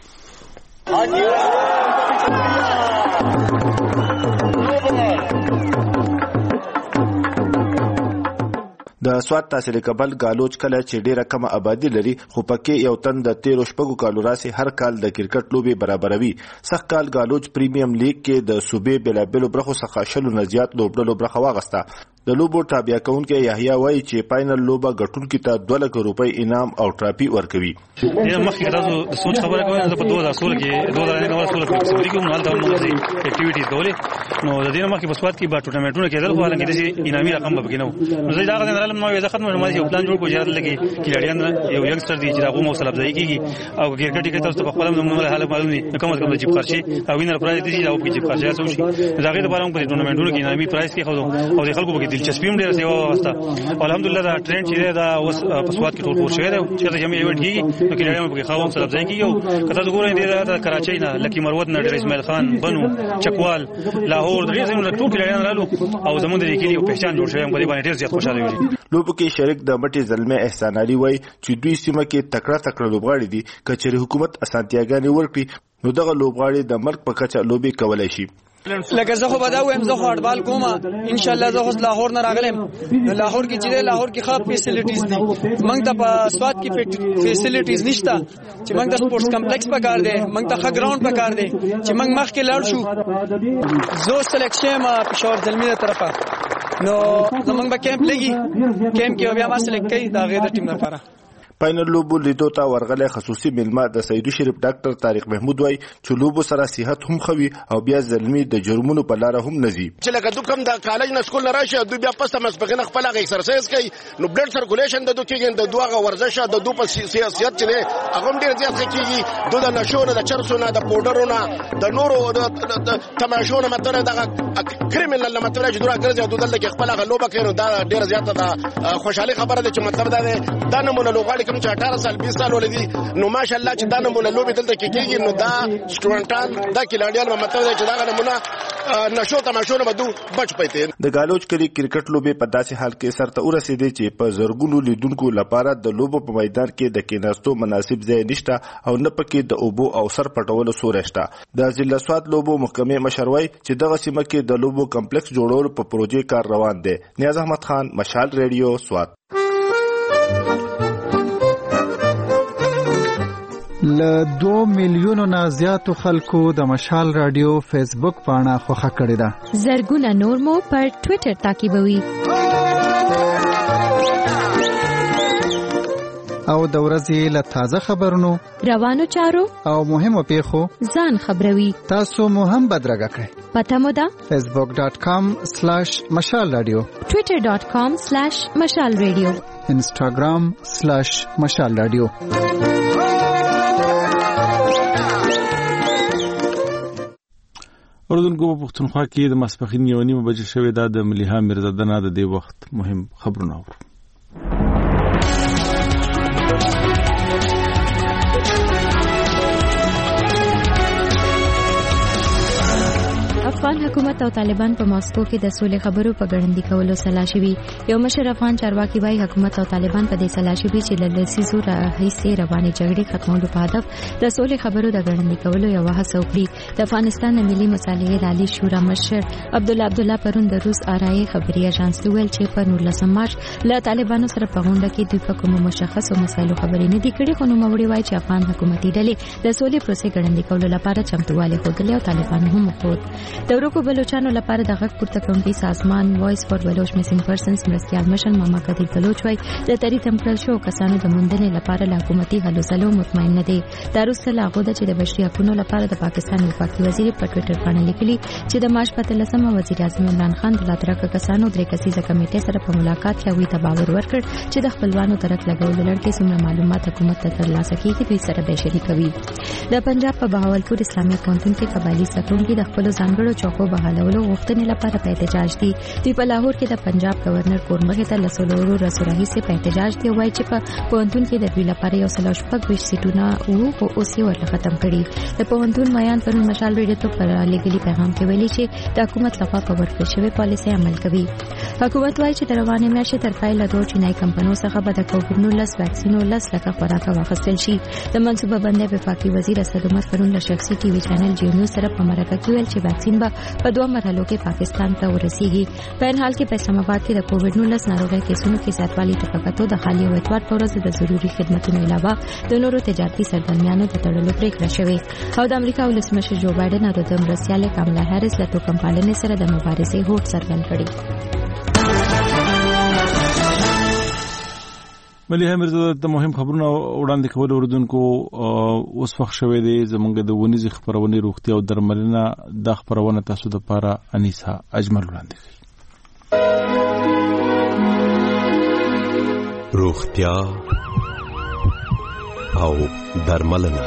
د سواد تحصیل کبل ګالوچ کله چې ډیره کم آبادی لري خو پکې یو تن د تیرو شپږو کالو راسي هر کال د کرکټ لوبي برابروي. سخت کال ګالوچ پریمیم لیګ کې د صوبې بلابلو برخو څخه شلو نه زیات لوبډلو برخه واغسته. د لوبو تابع کونکي یحیی وایي چې فائنل لوبه ګټونکو ته دوه لک روپۍ انعام او ټرافي ورکوي. د مخکې تاسو د سوچ خبره کوئ چې په دوه هزار سولہ کې دوه هزار نه سولہ کې سوري کوم حالت او موږ اکټیویټیز کولې نو د دې مخکې په سواد کې با ټورنمنټونه کېدل خو هغه کې د انعامي رقم به بګینو نو زه دا غواړم چې نو یو ځخت مې یو پلان جوړ کړو چې لګي کلیډیان یو ینګستر دی چې دا کوم حوصله افزایی کیږي او کرکټ کې تاسو په خپل نومونه حاله معلوم دي کوم څه کوم جيب خرشي او وینر پرایز دي چې دا په جيب خرشي تاسو شي دا غي د بارم په ټورنمنټونو کې انعامي پرایز کې خو او د خلکو په دلچسپي هم ډیره واسطه الحمدلله دا ټرند چې دا اوس په سواد کې ټول پور شوی دی چې دا جمعي ایونت کیږي نو کې لري په خاوم سره ځای کیږي کته وګورئ دا کراچۍ نه لکی مروت نه ډیر اسماعیل خان بنو چکوال لاهور درې زموږ ټول کې رالو او زموږ د لیکلي او پہچان جوړ شوی هم په دې باندې ډیر زیات خوشاله وي. لوبو کې شریک د مټي زلمه احسان علي وای چې دوی سیمه کې تکړه تکړه لوبغاړي دي کچېری حکومت اسانتیاګانې ورکړي نو دغه لوبغاړي د ملک په کچه لوبي کولای شي. لکه زه خو به دا وایم زه خو اړبال کوم ان شاء الله زه خو لاهور نه راغلم لاهور کې چې لاهور کې ښه فیسیلیټیز دي موږ ته په سواد کې فیسیلیټیز نشته چې موږ د سپورتس کمپلیکس پکار دی موږ ته ښه ګراوند پکار دی چې موږ مخکې لاړ شو. زه سلیکشن ما پېښور زلمی طرفه نو زمونږ به کیمپ لګي کیمپ کې بیا ما سلیکټ کوي دا غیر د ټیم لپاره. فائنل لوبو لیدو ته ورغله خصوصي ملما د سیدو شریف ډاکټر طارق محمود وای چې لوبو سره صحت هم خوي او بیا زلمی د جرمونو په لار هم نزي چې لکه دوی کوم د کالج نه سکول راشه دوی بیا پسته مسبقینه خپل غي ایکسرسایز کوي نو بلډ سرکولیشن د دوی کې د دوغه ورزش د دوی په سیاست چې هغه ډیر زیات کیږي دوی د نشونه د چرسونه د پودرونه د نورو د تماشونه متره د کریمینل متره چې دوی راځي دوی دلته خپل غلوبه کوي دا ډیر زیات د خوشحالي خبره ده چې مطلب دا ده دا نمونه لوغاړي کوم چې اټھارہ سال بیس سال ولدي نو ماشاءالله چې دا نمونه لوبي دلته کېږي نو دا سټوډنټان دا کلاډیان مطلب دی چې دا نمونه نشو تماشونه بدو بچ پېته. د ګالوچ کلی کرکټ لوبي په داسې حال کې سرته ورسېدي چې په زرګونو لیدونکو لپاره د لوبو په میدان کې د کېناستو مناسب ځای نشته او نه پکې د اوبو او سر پټولو سوري شته. د ضلع سواد لوبو محکمې مشروي چې دغه سیمه کې د لوبو کمپلیکس جوړولو په پروژې کار روان دی. نیاز احمد خان مشال ریډیو سواد. ل دو میلیونو نه زیاتو خلکو د مشال رادیو فیسبوک پاڼه خوښه کړې ده. زرګونه نور مو پر ټوئیټر تعقیبوي. او د ورځې له تازه خبرونو روانو چارو او مهمو پیښو ځان خبروي. تاسو مو هم بدرګه کړئ. پته مو ده فیسبوک ډاٹ کام سلیش مشال رادیو، ټویټر ډاٹ کام سلیش مشال رادیو، انسټاګرام سلیش مشال رادیو. اردوونکو په پښتونخوا کې د ماسپښین یو نیمه بجې شوې ده. د ملیحه میرزاده نه د دې وخت مهم خبرونه اورو. افغان حکومت او طالبان په ماسکو کې د سولې خبرو په ګړندي کولو سلا شوي. یو مشر افغان چارواکي وايي حکومت او طالبان په دې سلا شوي چې له لسیزو راهیسې روانې جګړې ختمولو په هدف د سولې خبرو د ګړندي کولو یو هڅه وکړي. د افغانستان ملي مصالحې د عالی شورا مشر عبدالله عبدالله پرون د روس آرای خبري اژانس ته ویل چې په نولسم مارچ له طالبانو سره په غونډه کې دوی په کومو مشخصو مسایلو خبرې نه دي کړې، خو نوموړي وايي چې افغان حکومتي ډلې د سولې پروسې ګړندي کولو لپاره چمتووالی ښودلی او طالبان هم وښود. د ورکو بلوچانو لپاره د غږ پورته کوونکي سازمان وایس فور بلوچ میسینګ پرسنز مرستیال مشر ماما قدیر بلوچ وايي د تری تم کړل شو کسانو د موندنې لپاره له حکومتي هلو ځلو مطمئن نه دي. دا وروسته له هغه چې د بشري حقوقو لپاره د پاکستان وفاقي وزیر په ټویټر باندې لیکلي چې د مارچ په اتلسمه وزیر اعظم عمران خان د لاترکه کسانو درې کسیزه کمیټې سره په ملاقات کې هغوی ته باور ورکړ چې د خپلوانو ترک لګولو لړ کې څومره معلومات حکومت ته ترلاسه کیږي دوی سره به شریکوي. د پنجاب په بهاولپور اسلامي پوهنتون کې قبایلی ساتونکي د خپل ځانګړو چوکو بحالولو غوښتنې لپاره په احتجاج دي. دوی په لاهور کې د پنجاب گورنر کورمخې ته لسلورو رسورهي سي په احتجاج دی وایي چې په پوهنتون کې د دوی لپاره یو سل شپږ ویشت سیټونه وو خو اوس یې ورته ختم کړي. د پوهنتون میان پرون مشال ریډیو ته پر لګلي پیغام کې ویلي چې د حکومت لخوا په ورکړل شوی پالیسي عمل کوي. حکومت وايي چې د روانې میاشتې تر پایله دوه چینایي کمپنیو څخه به د کووډ نولس واکسینو لس لکه خوراک واخیستل شي. د منصوبه بندۍ وفاقي وزیر اسد عمر پرون له شخصي ټي وي چینل جیو نیوز سره په مرکه کې ویل چې واکسین به په دوه مرحلو کې پاکستان ته ورسیږي. په هر حال کې په اسلام آباد کې د کووډ نولس ناروغۍ کیسونو کې زیاتوالی ته پکاتو د خالي او اتوار په ورځ د ضروري خدماتو علاوه د نورو تجارتي سرګرمیانو د تړلو پریکړه شوې. او د امریکا ولسمشر جو بایدن او د مرستیال کاملا هریس له توکم پالنې سره د مبارزې هوډ څرګند کړی. ملیحه میرزاده د مهم خبرونو وړاندې کول اوردونکو اوس وخت شوې دي زمونږ د ونیزي خبرونه روغتیا او درملنه د خبرونه تاسو د لپاره انیسا اجمل وړاندې کوي. روغتیا او درملنه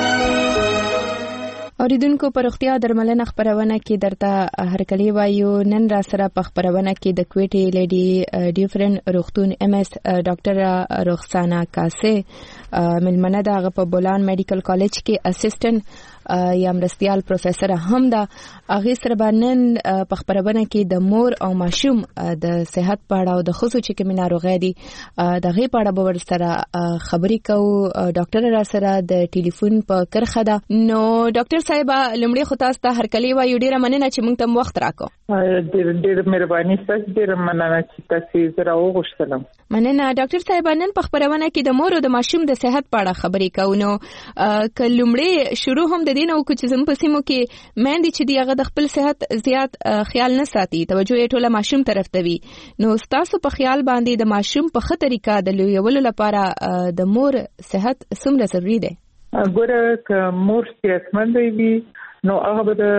اوریدونکو په روغتیا درملنه خبرونه کې درته هرکلی وایو. نن را سره په خبرونه کې د کوټي لیډي ډیفرنٹ روغتون ام اس ډاکټر رخسانه کاسه ملمنه دغه په بولان میډیکل کالج کې اسسټنټ یا مرستيال پروفیسور هم دا اغه سره باندې په خبرونه کې د مور او ماشوم د صحت په اړه او د خصوصي کې ناروغي دي دغه په اړه به ور سره خبرې کوو. ډاکټر را سره د ټلیفون په کرخه ده. نو ډاکټر صاحب لمړی خو تاسو ته هرکلی وایو، ډیره مننه چې موږ ته وخت راکو. ډیر ډیر مهرباني تاسو ډیر مننه چې تاسو زه راوغښتلم. مننه ډاکټر صاحب. نن په خبرونه کې د مور او د ماشوم د صحت په اړه خبرې کوو. نو کلمړی شروع هم د دین او کوم چې زم په سیمو کې مېندې چې دی هغه د خپل صحت زیات خیال نه ساتي، توجه یې ټوله ماشوم طرف ته وي. نو تاسو په خیال باندې د ماشوم په خه طریقه د لویولو لپاره د مور صحت څومره ضروری دی؟ ګوره ک مور صحتمند وي نو هغه د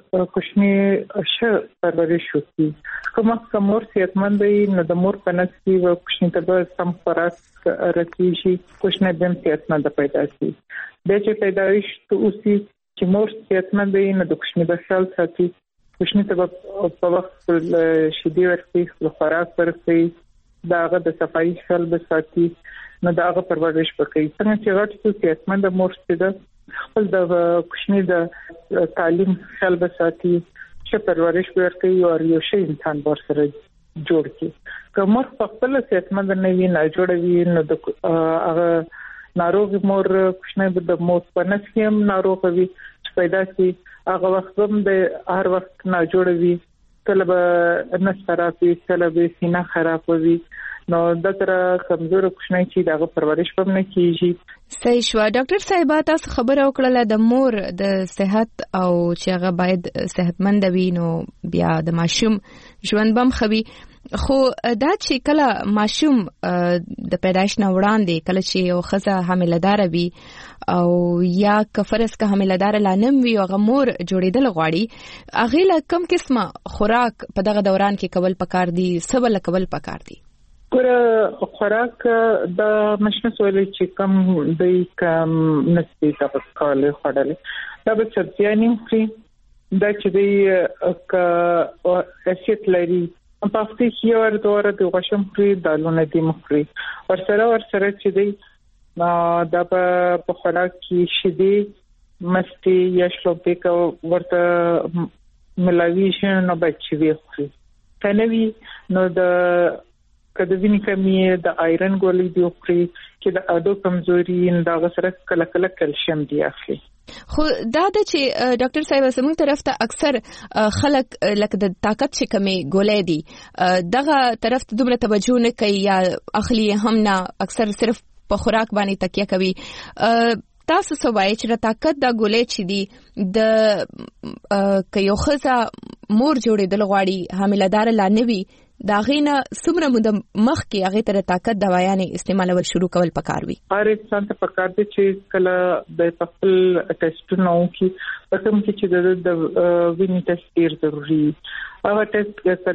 کوشنی شه پرورش وکړي. کومه کوم مور صحتمند وي نو د مور په نس کې و کوشنی ته به سم خوراک رسیږي، کوشنی دم صحتمند پیدا شي. د چې پیدایش ته اوسې چې مور صحتمند وي نو د کوشنی به خیال ساتي، کوشنی ته په وخت شیدې ورکړي، خوراک ورکړي، داغه د صفایي خیال به ساتي، نو داغه پرورش وکړي. څنګه چې غټ صحتمند مور ستده خپل د کوشنی د تعلیم خیال به ساتي، چې پرورش ورکړي او یو شی انسان ورسره جوړ کړي. کوم خپل صحتمند نه وي نه جوړوي نو د هغه ناروغ مور کوشنی د موت په نس کې هم ناروغ وي چې پیدا شي، هغه وخت هم د هر وخت نه جوړوي، کله به نس خراب وي، کله به سینه خراب وي، نو د تر کمزور کوشنی چې دغه پرورش پم نه کیږي. صحیح شو. ډاکټر صاحب تاسو خبره وکړه د مور د صحت او چې هغه باید صحتمند وي، نو بیا د ماشوم ژوند بم خوي. خو دا چې کله ماشوم د پیدایش نه وړاندې کله چې یو ښځه حامله‌دار وي او یا کفرس که حامله‌دار لا نم وي او غمور جوړېدل غواړي هغه له کم قسمه خوراک په دغه دوران کې کول پکار دي سبل کول پکار دي ګوره خوراک د مشنه سوالې چې کم د کم نسبي تاسو کولای خوړل دا به سبزیانې خوري دا چې د ک اسید لري په هفته کې ور دوره د غشم خوري دالونه دي مخري ورسره ورسره چې دی دا په خوراک کې شیدې مستی یا شلومپې کو ورته ملاویشن نو بچي وي خوري کنوي نو د کله ویني کمی د آیرن ګولې دی خوري چې د اډو کمزوري دا غسر کله کله کلشیم دی اخلي خو دا د چې ډاکټر صاحب زموږ طرف ته اکثر خلک لکه د طاقت چې کمی ګولې دي دغه طرف ته دومره توجه نه کوي یا اخلي هم نه اکثر صرف په خوراک باندې تکیه کوي تاسو څه وایي چې د طاقت د ګولې چې دي د کيو خزه مور جوړېدل غواړي حامله‌دار لا نه وي دا غینه څومره مود مخ کې هغه تر طاقت دوايانې استعمالول شروع کول پکار وي هر انسان ته پکار دي چې کله د خپل ټیسټونو کې پتم کې چې د وینې ټیسټ ډیر ضروري هغه ټیسټ کې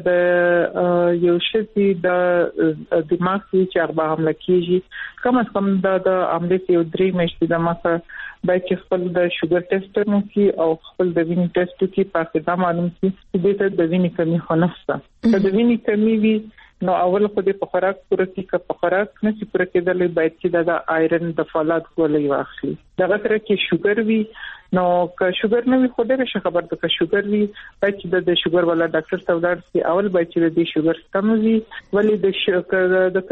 د یو شي د دماغ چې هغه حمله کیږي کم از کم د عملیات یو درې میاشتې د مخه باید چې خپل د شوګر ټیسټ نو کې او خپل د وینې ټیسټ کې پاکه دا معلوم شي چې د وینې کمی خنفسه د وینې کمی وی نو اول خو د خوراک پوره کې که خوراک نشي پوره کېدل باید چې د آیرن د فولاد ګولې واخلي دغه سره کې شوګر وی نو که شوګر نه وي خو ډېر ښه خبر ده که شوګر وي باید چې د شوګر والا ډاکټر ته ولاړ شي اول باید چې د شوګر کم وي ولې د د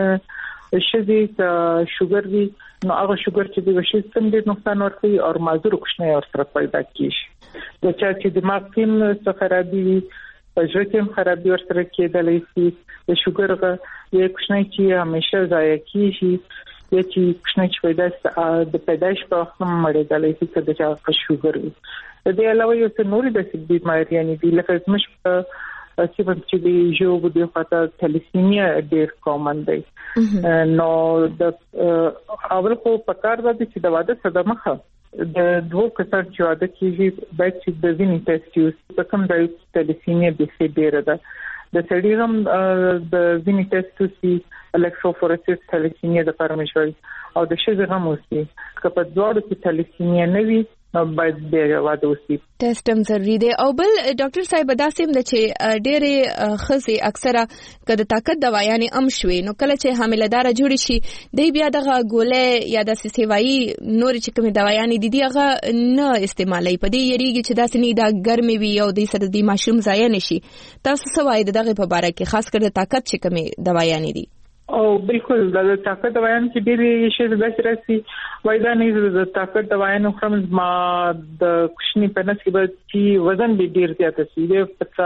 کم شدي شوګر وي نو هغه شوګر چې د وشي سم ډېر نقصان ورکوي او مازور کوښنه اور سره پیدا کیږي د چا چې دماغ کې څه خرابي وي پښې کې خرابي ور سره کېدلې شي د شوګر غو یو کوښنه چې همیشه ضایع کیږي یا چې کوښنه چې پیدا د پیدایش په وخت کې مړېدلې شي چې د چا په شوګر وي د دې علاوه یو څه نورې د بیماریانې دي لکه زموږ په چې چې د جو د خاطر تھیلیسیمیا ډېر کامن دی نو د اول خو پکار د چې د واده صدمه خه د دوه کسان چې واده کیږي باید چې د وینې ټیسټ یوز په کوم ځای تھیلیسیمیا د څه ډېر ده د سړي هم د وینې ټیسټ سي الکتروفورسیس تھیلیسیمیا د پرمشوري او د شګه هم وسی که په دوړو کې تھیلیسیمیا نه وي نو باید ډېر واده وسی ټیسټ هم ضروري دی او بل ډاکټر صاحب دا سیم د چې ډېر خزي اکثره کله طاقت دوايانې ام شوي نو کله چې حامله‌دار جوړ شي د بیا دغه ګولې یا د سیوایي نور چې کوم دوايانې دي دغه نه استعمالي پدې یریږي چې دا سنې دا ګرمي وي او د سره د ماشوم ضایع نشي تاسو څه وایي دغه په اړه کې خاص کر د طاقت چې کوم دوايانې دي او بالکل د طاقت دوايان چې ډېری شي د بشرسي وایدا نه د طاقت دوايان خرم ما د کوشنی په نسبت چې وزن به ډېر زیات شي د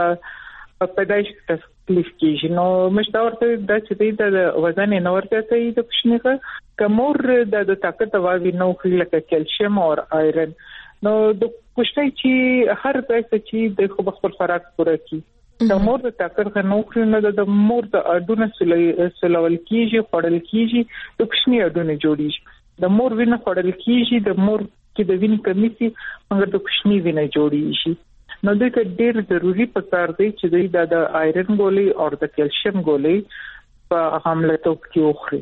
په پیدایش تکلیف کیږي نو مشتاورته د چې د وزن نه ورته کوي د کوشنی کا کمور د طاقت دواوی نو خلک لکه کیلشیم او آیرن نو د کوشنی چې هر څه چې د خو خپل خوراک پوره کوي د مور د طاقت غنو خرنه د مور د اډونه سلول کیږي خړل کیږي د کوشنی اډونه جوړیږي د مور وینه خړل کیږي د مور کې د وینې کمی سي مګر د کوشنی وینه جوړیږي نو د دې ډېر ضروری پکار دی چې د آیرن ګولې او د کیلشیم ګولې په حمله تو کې وخوري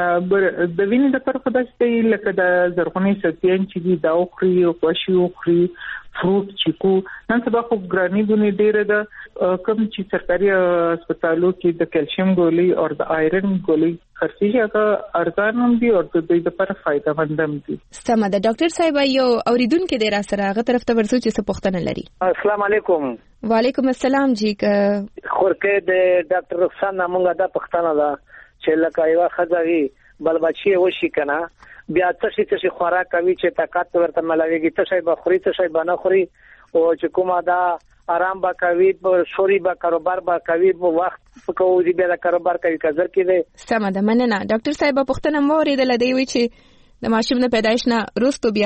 د وینې د پر خدای لکه د زرغونی سپین چې دی دا وخوري او خوشي وخوري فروټ چیکو نن سبا خو ګرانی دونه ډیره ده کوم چې سرکاري هسپتالو کې د کیلشیم ګولې او د آیرن ګولې خرڅیږي هغه ارزان هم دي او د دې لپاره فائدہ مند هم دي. سمه ده ډاکټر صاحب یو اوریدونکو د را سره هغه طرف ته ورسو چې څه پوښتنه لري. السلام علیکم. وعلیکم السلام جی ک خورکه د ډاکټر رخصان موږ دا پوښتنه ده چې لکه یو خزاوی بل بچي وشي کنه بیا څه څه خوراک کوي چې طاقت ورته ملويږي څه شي بخوري څه شي بنه خوري او چې کومه دا آرام با کوي په شوري با کاروبار با کوي په وخت په کوو دي بیا کاروبار کوي کزر کېده سم ده مننه ډاکټر صاحب پوښتنه مو ورېدل دی وی چې د ماشوم نه پیدایش نه روستو بیا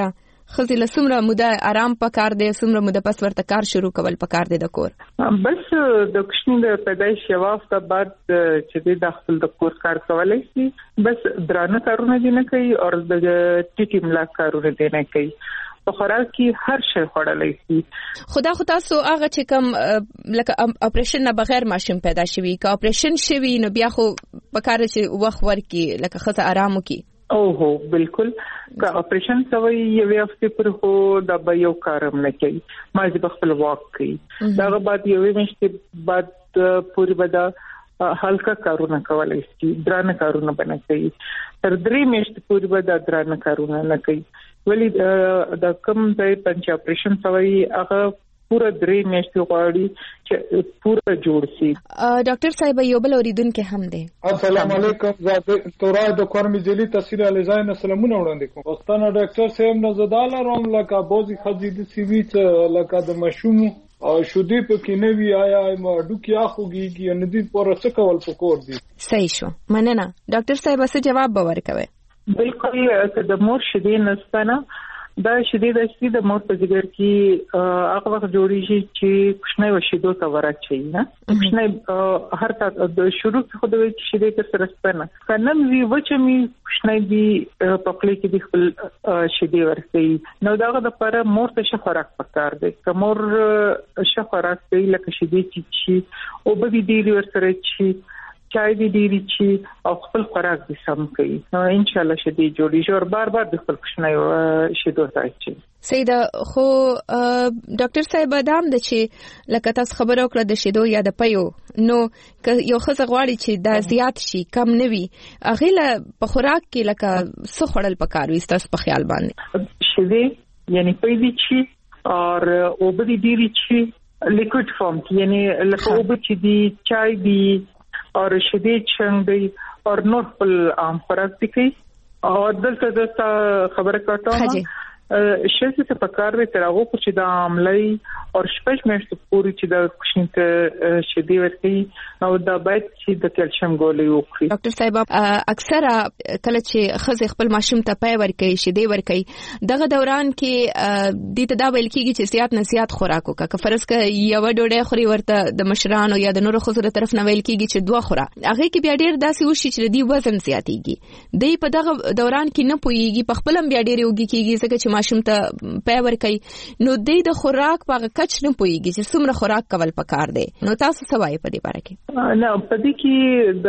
خزي لسمره موده آرام پکار دی سمره موده پس ورته کار شروع کول پکار دی د کور بس د کوشنی د پیدایش یو وخت بعد چې د خپل د کور کار کولای شي بس درانه کارونه دي نه کوي او د ټیټی ملا کارونه دي نه کوي په خوراک کې هر شی خوړلای شي خدا خو تاسو هغه چې کوم لکه اپریشن نه بغیر ماشوم پیدا شوی که اپریشن شوی نو بیا خو پکاره چې وخت ورکی لکه خزه آرام وکي او هو بالکل که اپریشن سوی یو هفته پر خو د به یو کارم نه کوي ما چې بخپل واک کوي داغه بعد یو میاشتې بعد پوری بدا هلکا کارونه کولای شي درانه کارونه بنه کوي تر درې میاشتې پوری بدا درانه کارونه نه کوي ولی د کوم ځای پنځه اپریشن سوی هغه پورا درې میاشتې غواړي چې پورا جوړ شي ډاکټر صاحب یو بل اوریدونکو هم دی السلام علیکم زه تورای د کورمي جلی تفسیر علیزاین سلامونه وړاندې کوم پښتنه ډاکټر صاحب نه زداله روم لکه بوزي خځې د سی وی ته لکه د مشوم او شودي په کې نه وی آیا ما ډوکیا خوږي ان دې پر څه کول پکور دي صحیح شو مننه ډاکټر صاحب څه جواب باور کوي بالکل که د مور شیدې نستانه دا شیدې د شیدې د مور په جګر کې هغه وخت جوړیږي چې کوشنۍ وشیدو ته ورچي نه کوشنۍ هر تا د شروع خو د شیدې تر سره سپنه کنم وی وچ می کوشنۍ دی په خپل کې د خپل شیدې ورسي نو داغه د پر مور ته خوراک پکار دی که مور شه خوراک دی لکه شیدې چې او به دی دی ورسره چې چای دی ډیری چی او خپل خوراک دې سم کوي نو ان شاء الله شدي جوړی جوړ بار بار د خپل کوشنۍ شیدو راځي سیده خو ډاکټر صاحب ادم د چې لکه تاسو خبرو کړه د شیدو یا د پيو نو یو خزه غواړي چې دا زیات شي کم نه وي اغه له په خوراک کې لکه څه خړل پکار وي تاسو په خیال باندې شیدې یعنی پي دي چی او او به ډیری چی لیکوډ فارم یعنی لکه او به چې دی چای دی اور شدید چنګ دی اور نور خپل عام خوراک دي کوي او دلته د خبره کوم شې څه پکار دی تر هغه چې د عملي او شپږ میاشتې پورې چې د کوشنته شدي ورتي او د باید چې د کلشیم ګولۍ وکړي ډاکټر صاحب اکثره کله چې خزه خپل ماشوم ته پای ورکي شدي ورکي دغه دوران کې د تداول کېږي چې زیات نه زیات خوراک وکړه که فرض ک یو ډوډۍ خوري ورته د مشرانو یا د نورو خزر طرف نه ویل کېږي چې دوه خوره هغه کې بیا ډیر داسې وشي چې د وزن زیاتېږي د په دغه دوران کې نه پويږي په خپل بیا ډیر وږي کېږي ځکه چې ماشوم ته پاور کوي نو د خوراک په کچ نه پويږي چې څومره خوراک کول پکار دی نو تاسو سوای په دې باره کې نه په دې کې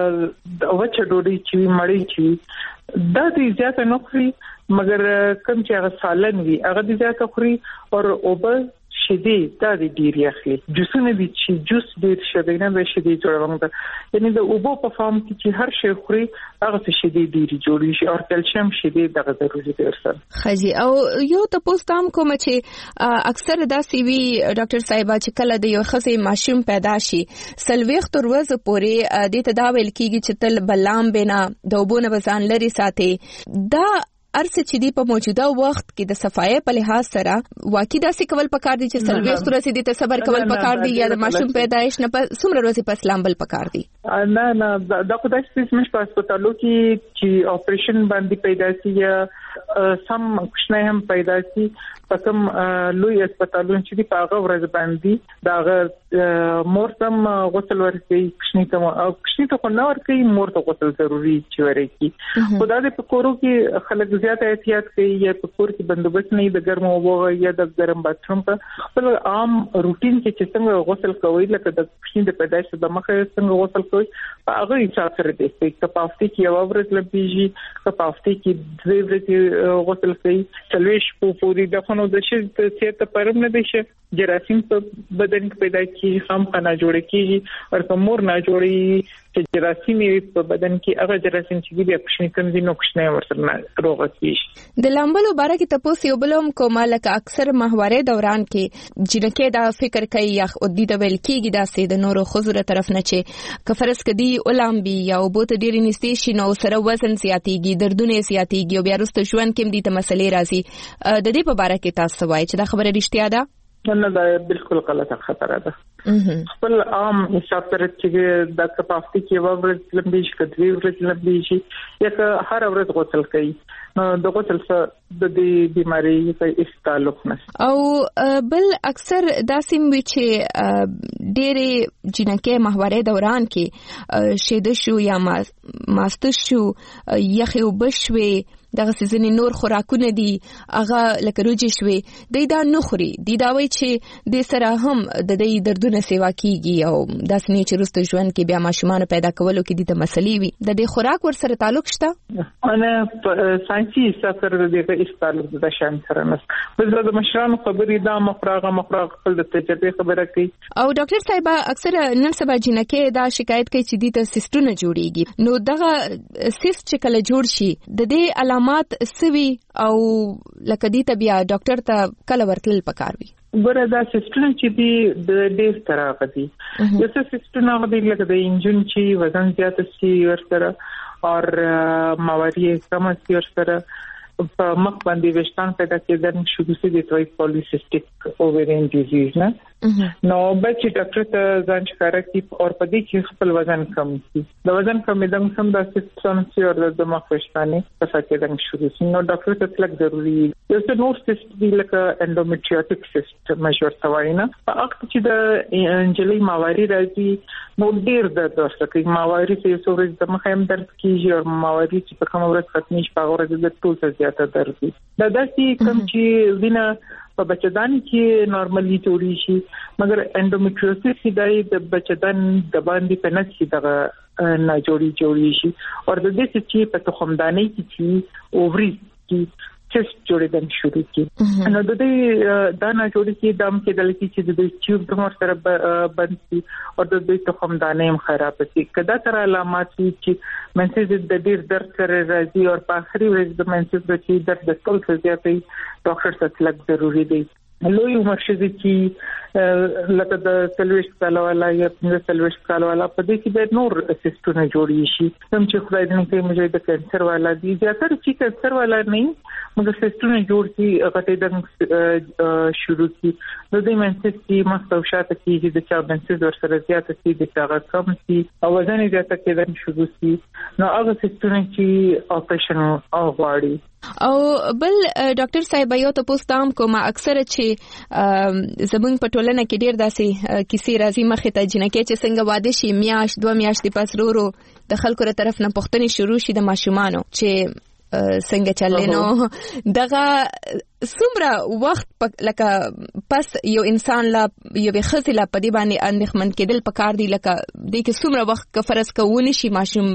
د وچ ډوډۍ چې مړی چې دا دې زیات نه خوري مګر کم چې هغه سالن وي هغه دې زیات خوري او اوبه شیدې دا دې ډیر اخلي جوسونه دي چې جوس ډیر شیدې نه به شیدې جوړوم یعنی د اوبو په فارم کې چې هر شی خوري هغه شیدې ډیر جوړي شي او کلشیم شیدې دغه ضروري دي ورسره خجی او یو تاسو تام کوم چې اکثر دا سی وی ډاکټر صاحب چې کله د یو خزې ماشوم پیدا شي سلويخت ورځ پورې د تداول کیږي چې تل بلام بنا د وبونه بزان لري ساتي دا ارڅ چې دی په موجوده وخت کې د صفایي په لحاظ سره واقعي داسې کول پکار دي چې سلويخت ورځ دي ته صبر کول پکار دي یا د ماشوم پیدایش نه په څومره ورځې پس لامبل پکار دي نه نه دا خدای چې مش په هسپتالو کې چې اپریشن باندې پیدا شي یا سم کوشنه هم پیدا شي په کوم لوی هسپتالونو چې په هغه ورځ باندې دا مورتم غسل ورکړي کوشنه ته او کوشنه ته نه ورکړي مورته غسل ضروری چې ورکړي خدای دې په کورو کې خلک زیات احتیاط کوي یا په کور کې بندوبست نه د ګرمو اوبو یا د ګرم باتروم په خپل عام روټین کې چې څنګه غسل کوي لکه د کوشنه د پیدایش د مخه څنګه غسل کوي په هغه حساب سره دې چې په هفته کې یو ورځ لپیږي په هفته کې دوه ورځې غسل کوي چلويش په پوری د خنو د شي ته پرم نه دي شه جراثیم په بدن کې پیدا کیږي خام خنا جوړ کیږي او کومور نه جوړي چې جراثیم په بدن کې هغه جراثیم چې د کوشنه کمزې نو کوشنه ورسره روغ کیږي د لامبلو باره کې تاسو یو بلوم کومه لکه اکثر ماهواره دوران کې جنکه دا فکر کوي یا د دې ویل کېږي دا سید نورو خزر طرف نه چې کفرس کدي اولامبي یا وبوت ډیر نستې شي نو سره وزن زیاتېږي دردونه زیاتېږي او بیا رسته ژوند کې دې ته مسلې راځي د دې په باره کې تاسو وایي چې دا خبره رښتیا ده نه دا بالکل غلطه خبره ده. خپل عام حساب سره چې د کپاسټي کې یو ورځ لمبي شي کدوې ورځ لمبي شي یا که هر ورځ غسل کوي نو د غسل سره د دې بيماري په استعلق نه. او بل اکثر دا سیم وی چې ډېرې جنکه ماهواره دوران کې شیده شو یا ماست شو یخي وبشوي دغه سيزني نور خوراکونه دي هغه لکه روجي شوي د دا نخري د دا وای چې د سره هم د دې دردونه سیوا کیږي او داس نه چې رسته ژوند کې بیا ماشومان پیدا کولو کې د مسلې وي د دې خوراک ور سره تعلق شته. انا ساينسي سفر د دې استعلق د شان سره نه بس د مشرانو خبرې دا مفراغه مفراغ خپل د تجربه خبره کوي. او ډاکټر صاحب اکثر نن سبا جنکه دا شکایت کوي چې د سیستونه جوړيږي نو دغه سیست چې کله جوړ شي د دې علامات مات سوي او لکه دې ته بیا ډاکټر ته کله ورتل پکاروي. ګوره دا سیستم چې دی د ډېر طرح دي د سیستم هغه دی لکه د انجن چې وزن زیات شي ورسره او مواري کم شي ورسره په مخ باندې وشتان پیدا کېدل شروع شي د توي پولیسیسټیک اووریان ډیزیز نه نو بچي ډاکټر ته ځان ښکارا کی او په دې کې خپل وزن کم شي د وزن کمیدل سم د سیستم چې او د مخ وشتانه په سکهدل شروع شي نو ډاکټر ته تلک ضروری دی د نور سیستم دی لکه انډومیټریوټیک سیستم مشور تواینا په وخت چې د انجلي ماواري راځي نو ډیر د دوستکې ماواري چې سورج د مخ هم درد کیږي او ماواري چې په کوم ورځ ختمي شي په ورځ د ټول څه زیاته درد دي دا داسې کوم چې وینا په بچدان کې نارملی جوړی شي مګر انډومیټریوسس د د بچدان د باندې په نشي دغه نه جوړی جوړی شي او د دې چې په تخمدانۍ کې چې اووري کې ټیسټ جوړېدل شروع کی نو د دې دا نه جوړی کې دم کې دل کې چې د دې ټیوب د مور سره بند شي او د دې تخمدانۍ هم خراب شي کدا تر علامات چې منسز د ډېر درد سره راځي او په اخري ورځ د منسز د چې درد د ټول څه زیاتې ډاکټر ته تلک ضروری دی. لوی عمر شې چې لکه د سلويش کال والا یا د سلويش کال والا په دې کې د نور سیستونه جوړی شي کوم چې خدای دې کې موږ د کانسر والا دي زیاتره چې کانسر والا نه موږ سیستونه جوړ کی هغه د شروع کی د دې منسس کې مستوشات کې د چا منسس ور سره زیاته کې د هغه کم شي او وزن زیاته کېدل شروع شي نو هغه سیستونه چې اپریشن او غواړي. او بل ډاکټر صاحب یو ته پوښتنه کوم اکثر چې زمونږ په ټولنه کې ډیر داسې کیسې راځي مخې ته جنکه چې څنګه واده شي میاش دوه میاشتې پس ورو د خلکو تر طرف نه پوښتنه شروع شي د ماشومانو چې څنګه چلنو دغه څومره وخت لکه پس یو انسان لا یو بخزي لا پدی باندې اندخمن کېدل پکار دی لکه د کې څومره وخت کفرس کوونی شي ماشوم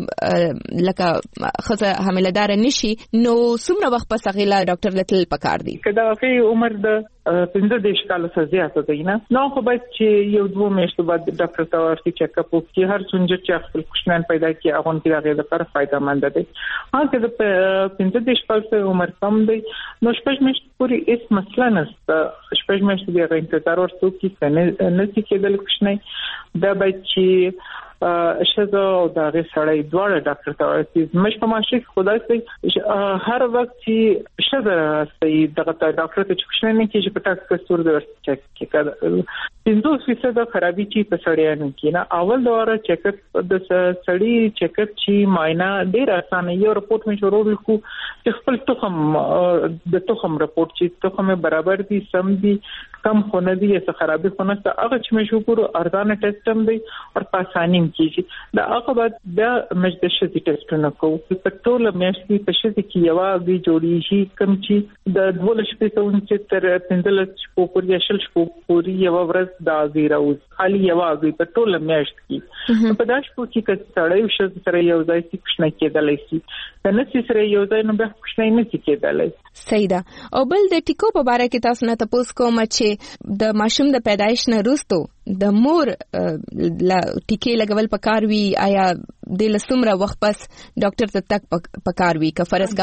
لکه خزه حاملدار نشي نو څومره وخت پس غیلا ډاکټر لتل پکار دی کدا په عمر د پنځه دیش کال څخه زیاته دی نه نو خو به چې یو دوه میاشتې بعد ډاکټر ته ورسي چیک اپ وکړي هر څنګه چې خپل کوشنان پیدا کړي هغه کې هغه لپاره فائدہ مند دی. هغه د پنځه دیش کال څخه عمر کم دی نو شپږ میاشتې پوری اس مسله نشته شپږ میاشتې د انتظار ورته کې کنه نه چې کېدل کوشنه دا به چې شزه او دغه سړی دواړه ډاکټر ته ورسي مې په ماشي خدای سي هر وخت چې شزه سي دغه ډاکټر ته کوشنه نه کیږي په تاسو کې سور د ورته چک کې پنځوس فیصد خرابي چې په سړیانو کې نه اول دوره چیک اپ د سړی چیک اپ چې معاینه ډیر اسانه یو رپورت مې شروع وکړو چې خپل تخم د تخم رپورت چې تخم برابر دي سم دي کم خونه دي یا خرابي خونه ته هغه چې مې شکر ارزانه ټیسټ هم دی او په اسانۍ کیږي دا هغه بعد د مجدشتي ټیسټونه کوو په ټول میاشتې په شته کې یو غي جوړی شي کم چې د دوه شپې ته چې تر پنځل شپو پورې شل شپو پورې یو ورځ دا زیراوز خالي یو غي په ټول میاشت کې په داش په کې کڅړې شته سره یو ځای کې کوښنه کېدلای شي کنه چې سره یو ځای نو به کوښنه نه کېدلای. صحیح ده. او بل د ټیکو په اړه کې تاسو نه تاسو کوم چې د ماشوم د پیدایش نه وروسته د مور لا ټیکې لګول پکار وی آیا د لسمره وخت پس ډاکټر ته تک پکار وی که فرض کا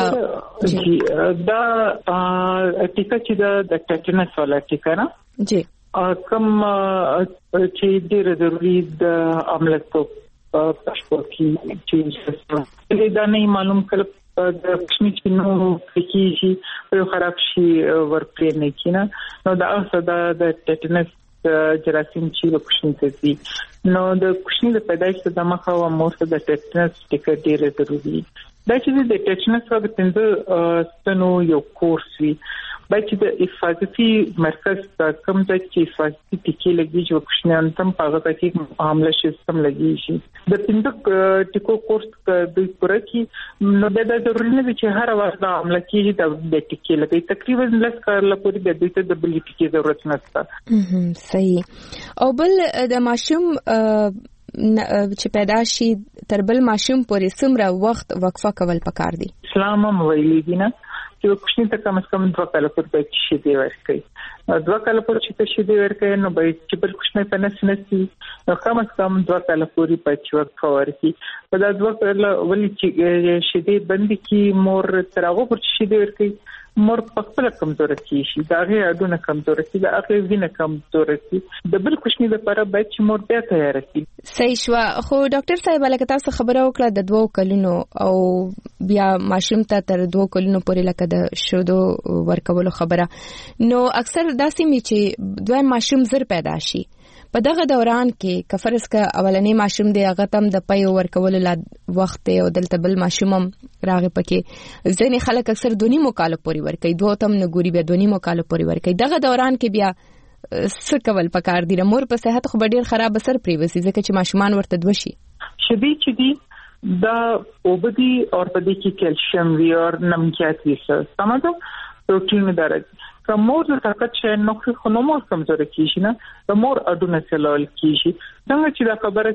دا ټیکه چې د ټیټنس ولا ټیکه نه جی کوم چې ډیر ضروري د عملیاتو پښتو کې چې دا نه معلوم کړ د کوچني چینو کیږي یو خراب شي ورپرې نه کینا نو دا اوسه د ټیټنس جراثیم چې د کوچني ته دي نو د کوچني د پیدایش د مخه او مور ته د ټیټنس ټیکټ ډیر ضروري دا چې د ټیټنس په څنډه ستنو یو کورس وی باید د حفاظتي مرکز ته کوم ځای چې حفاظتي ټیکې لګي چې کوچنیان تم په هغه کې عامله سیستم لګي شي د پینځه ټیکو کورس د پوره کې نو دا ضروري نه چې هر وخت د عامله کې د ټیکې لګي تقریبا لږ کار لپاره د دې ته د بل ټیکې ضرورت نشته صحیح او بل د ماشوم چې پیدا شي تر بل ماشوم پورې څومره وخت وقفه کول پکار دي اسلام هم ویلي دي نه چې کوچني ته کم از کم دوه کاله پورې باید شي دی ورکړي دوه کاله پورې چې شي دی ورکړي نو باید چې بل کوچني په نس نسي نو کم از کم دوه کاله پورې باید چې ورکړي ورکړي په دا دوه کاله ولې چې شي دی باندې کې مور تر هغه پورې شي دی ورکړي مور په خپل کمزور کیږي دا غي اډونه کمزور کیږي دا هغه وینه کمزور کیږي د بل کوچني لپاره باید چې مور بیا تیار شي صحیح شو خو ډاکټر صاحب لکه تاسو خبره وکړه د دوه کلونو او بیا ماشوم ته تر دوه کلونو پورې لکه د شودو ورکولو خبره نو اکثر داسې می چې دوه ماشوم زر پیدا شي په دغه دوران کې کفرس کا اولنې ماشوم دی هغه تم د پي ورکولو لا وخت او دلته بل ماشوم راغی پکې ځینې خلک اکثر دونی مکالو پوری ورکي دوه تم نه ګوري بیا دونی مکالو پوری ورکي دغه دوران کې بیا څه کول پکار دي مور په صحت خو ډیر خراب اثر پریوسی ځکه چې ماشومان ورته دوشي شدي چې دي دا اوبدي او په دې کې کیلشیم وی او نمکیات وی څه سمجھو پروتین درجه کمور د طاقت شې نو خو نو مور کمزور کیږي نه د مور اډونه سلول کیږي څنګه چې دا خبره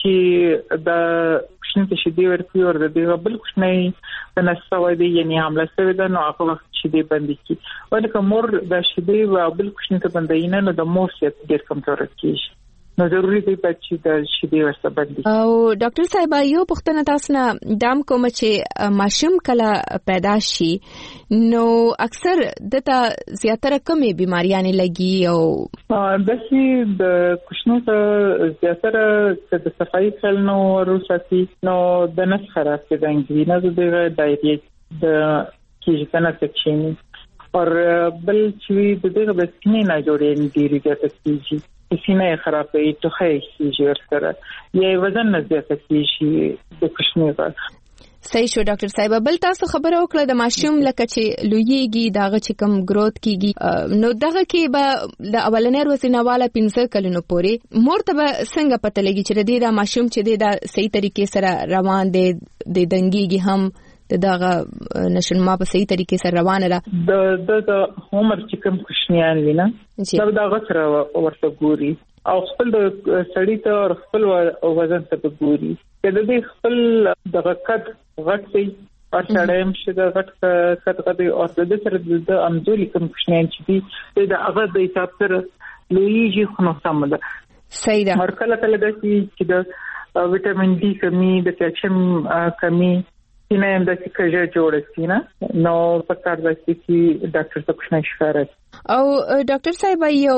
چې د کوچني شدي ورته ور د دې بل کوچني د نسوي دی یعنی حمله شوی ده نو هغه وخت شدي باندې کی ولکه مور د شدي او بل کوچني ته باندې نه نو د مور څخه ډیر کمزور کیږي نو ضروري دی چې د شدي ورته باندې او ډاکټر صاحب یو پوښتنه تاسو نه دام کوم چې ماشوم کله پیدا شي نو اکثر دته زیاتره کمې بیماریاں لګي او د شي د کوچنو ته زیاتره د صفائی خل نو ورساتي نو د نس خراب کې د انګرینا د ډایریا د کیژنه سکشن او بل چې د دغه د سینې نه جوړې ډیری ګټه کیږي سینې خرابې ټوخی کیږي ورسره یا وزن نه زیات کیږي د کوچني په صحیح شو ډاکټر صاحب بل تاسو خبره وکړه د ماشوم لکه چې لویږي داغه چې کم گروث کیږي نو دغه کې به د اولنې ورځې نه والا پنځه کلونو پورې مور ته به څنګه پته لګي چې د دې ماشوم چې د صحیح طریقې سره روان دی د دنګيږي هم د دغه نشنما په صحیح طریقې سره روانه ده د د عمر چې کوم کوچنیان وینا دا دغه سره ورته ګوري او خپل د سړی ته خپل وزن ته ګوري کله دې خپل دغه کټ غټ شي او سړیم شي د غټ کټ کټ او د سره د امزولي کوم کوچنیان چې د هغه د حساب سره لویږي خو نو سم ده صحیح ده هر کله کله د چې د وټامین ډي کمی د کلسیم کمی نه هم د څه جوړ شي نه نو په کار راځي چې ډاکټر ته کوم شکایت او ډاکټر صاحب یو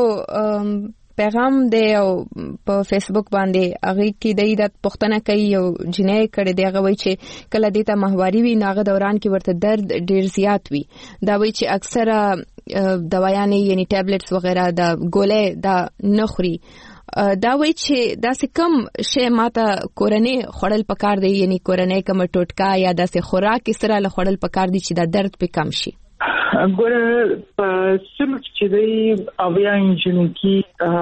پیغام دی او په فیسبوک باندې هغه کې د پښتنه کوي یو جنې کړي دی هغه وایي چې کله د ته ماهواري وي ناغه دوران کې ورته درد ډیر زیات وي دا وایي چې اکثره دوايانې یعنی ټابلیټس وغیرہ د ګولې دا نخري دا وایي چې دا څه کم شی ماته کورنۍ خړل پکار دی یعنی کورنۍ کوم ټوټکا یا د څه خوراک سره له خړل پکار دی چې دا درد په کم شي ګوره په سم چې دی اویا انجنکی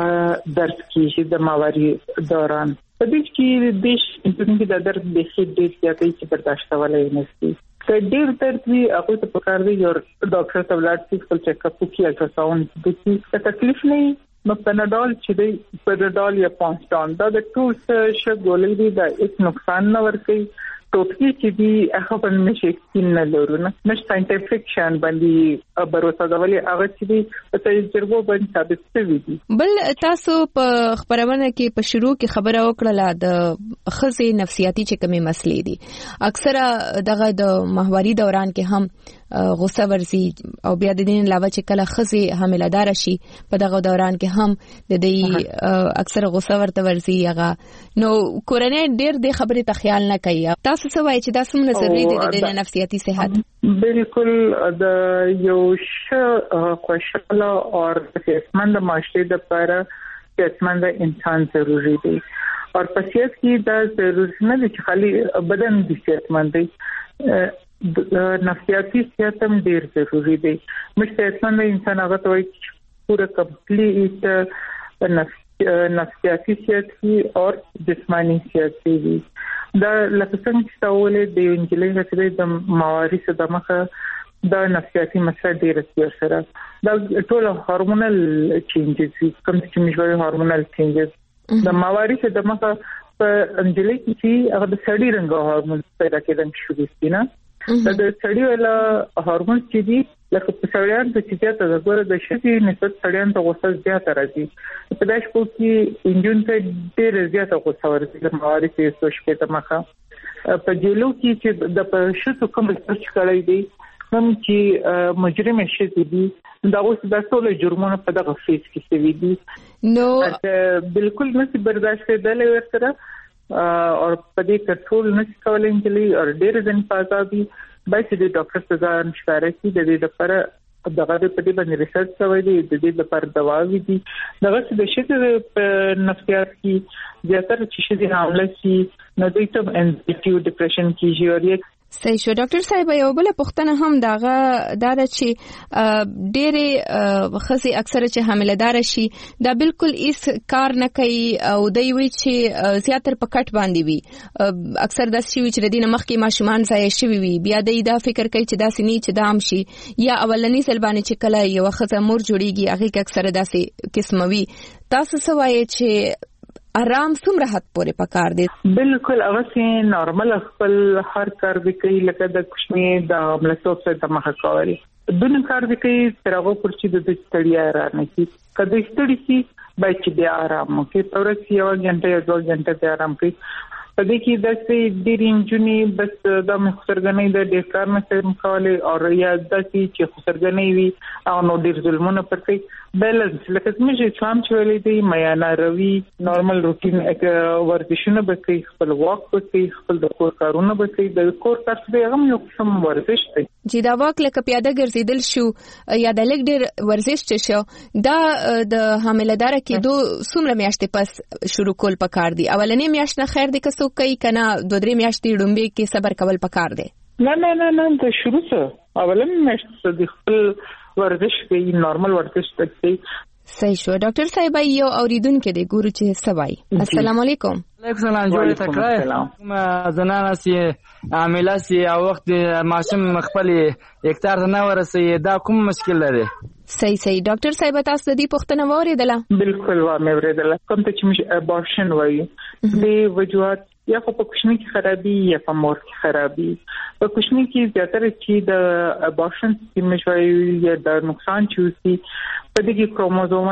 درد کیږي د ماواري دوران په دې کې د دې د درد د څه ډیر زیاتې چې برداشت کولای نه شي که ډیر درد وي هغه ته پکار دی یو ډاکټر ته ولاړ شي خپل چیک اپ وکړي الټراساوند وکړي تکلیف نه نو پناډول چې دی پناډول یا پانسټان دا د ټول څه ګولې دي دا هیڅ نقصان نه ورکوي ټوټکی چې دی هغه په نشي سپین نه لرونه نش ساينټیفیک شان باندې باروسه دا ولې هغه چې دی په تجربه باندې ثابت شوی دي بل تاسو په خبرونه کې په شروع کې خبره وکړه د خزي نفسیاتي چې کومه مسلې دي اکثره دغه د ماهواري دوران کې هم غوسه ورزي او بیا د دین علاوه چې کله خزي حاملدار شي په دغه دوران کې هم د دې اکثر غوسه ورته ورزي هغه نو کورنۍ ډېر د خبرې ته خیال نه کوي. تاسو څه وایي چې دا څومره ضروري دي د نفسیاتي صحت؟ بالکل د یو ښه خوشاله او صحتمند معاشره لپاره صحتمند انسان ضروری دی او په سیاست کې دا ضروري نه دی چې خالي بدن دي صحتمند دی، نفسیاتي صحت هم ډیر ضروری دی. مش صحتمند انسان هغه ته وایي چې پوره کمپلیټ نفسیاتي صحت او جسمانی صحت دی. دا لکه څنګه چې تاولې د انجلۍ غوښتل د موارث د مخه دا نفسیاتي مسله ډیره سره سره دا ټول هورمونل چینجز کوم چې موږ وایو هورمونل چینجز د موارث د مخه په انجلۍ کې هغه د سړی رنګ هورمون پیدا کېدل شروع دي نه دا د سړی ولا هورمون چې دي لکه په سړیان د چې ته د ګوره د شتي نسبت سړیان ته غوسه زیاته راځي په داش په کې انجن ته ډیر زیاته غوسه ورته د موارث یې سوچ په مخه په جلو کې چې د په شتو کوم څه کړی دی هم چې مجرم شې دي دا اوس د ټول جرمونو په دغه فیس کې شوی دي نو بالکل نشي برداشت کېدل ورسره او په دې کنټرول نشي کولای انجلي او ډېر ځین پازابي باید د ډاکټر سزا نشاره کی د دې لپاره دغه په دې باندې ریسرچ شوی دی د دې لپاره دواوی دي دغه چې د شته په نفسیات کې زیاتره چې شې حمله شي نو دوی ته انزایټي او ډیپریشن کیږي او یې صحیح شو. ډاکټر صاحب یو بل پوښتنه هم داغه دا ده چې ډېرې خزي اکثره چې حاملدار شي دا بالکل هیڅ کار نه کوي او دوی وی چې زیاتره په کټ باندې وي اکثر داسې شي چې د دې مخکې ماشومان ځای شوي وي بیا دوی دا فکر کوي چې دا سني چې دام شي یا اولنی ځل باندې چې کله یو خزه مور جوړیږي هغه کې اکثر داسې قسموي. تاسو څه وایي چې آرام څومره حد پورې پکار دی؟ بالکل هغه سي نارمل خپل هر کار به کوي لکه د کوشنی د عملتوب سره مخه کوي دونه کار به کوي تر هغه پر چې د ستړیا را نه کی کله ستړي شي باید چې بیا آرام وکړي پرځ یو غنټه یا دوه غنټه بیا آرام کوي. په دې کې د سې ډېر انجونی بس د مخسرګنۍ د ډېر کار نه سره مخاله او یا د سې چې خسرګنۍ وي او نو ډېر ظلمونه پر کوي بیلنس لکه څنګه اسلام چې ویلي دی میانا روي نارمل روټین ورزشونه به کوي خپل واک به کوي خپل د کور کارونه به کوي د کور کار څه هم یو قسم ورزش دی چې دا واک لکه پیاده ګرځیدل شو یا د لګ ډېر ورزش شو دا د حاملدار کېدو څومره میاشتې پس شروع کول پکار دی؟ اولنې میاشت نه خیر دی که څوک کوي کنه دوه درې میاشتې ډومبې کې صبر کول پکار دی؟ نه نه نه نه د شروع څخه اولنې میاشت د خپل ورزش کوي نارمل ورزش کوي. صحیح شو. ډاکټر صاحب یو اوریدونکو دی ګورو چې سوای. السلام علیکم. علیکم السلام جوړه تکړه کوم زنانه سي عامله سي او وخت ماشوم خپل هکتار نه ورسي دا کوم مشکل لري؟ صحیح صحیح. ډاکټر صاحب تاسو د دې پوښتنه واوریدله؟ بالکل و مې اوریدله. کوم ته چې ابورشن وایي د وجوهات یا په کوشنی کې خرابي یا په مور کې خرابي. په کوشنی کې زیاتره چې د ابورشن سیستم شوی یا د نقصان چوسي په دې کې کروموزوم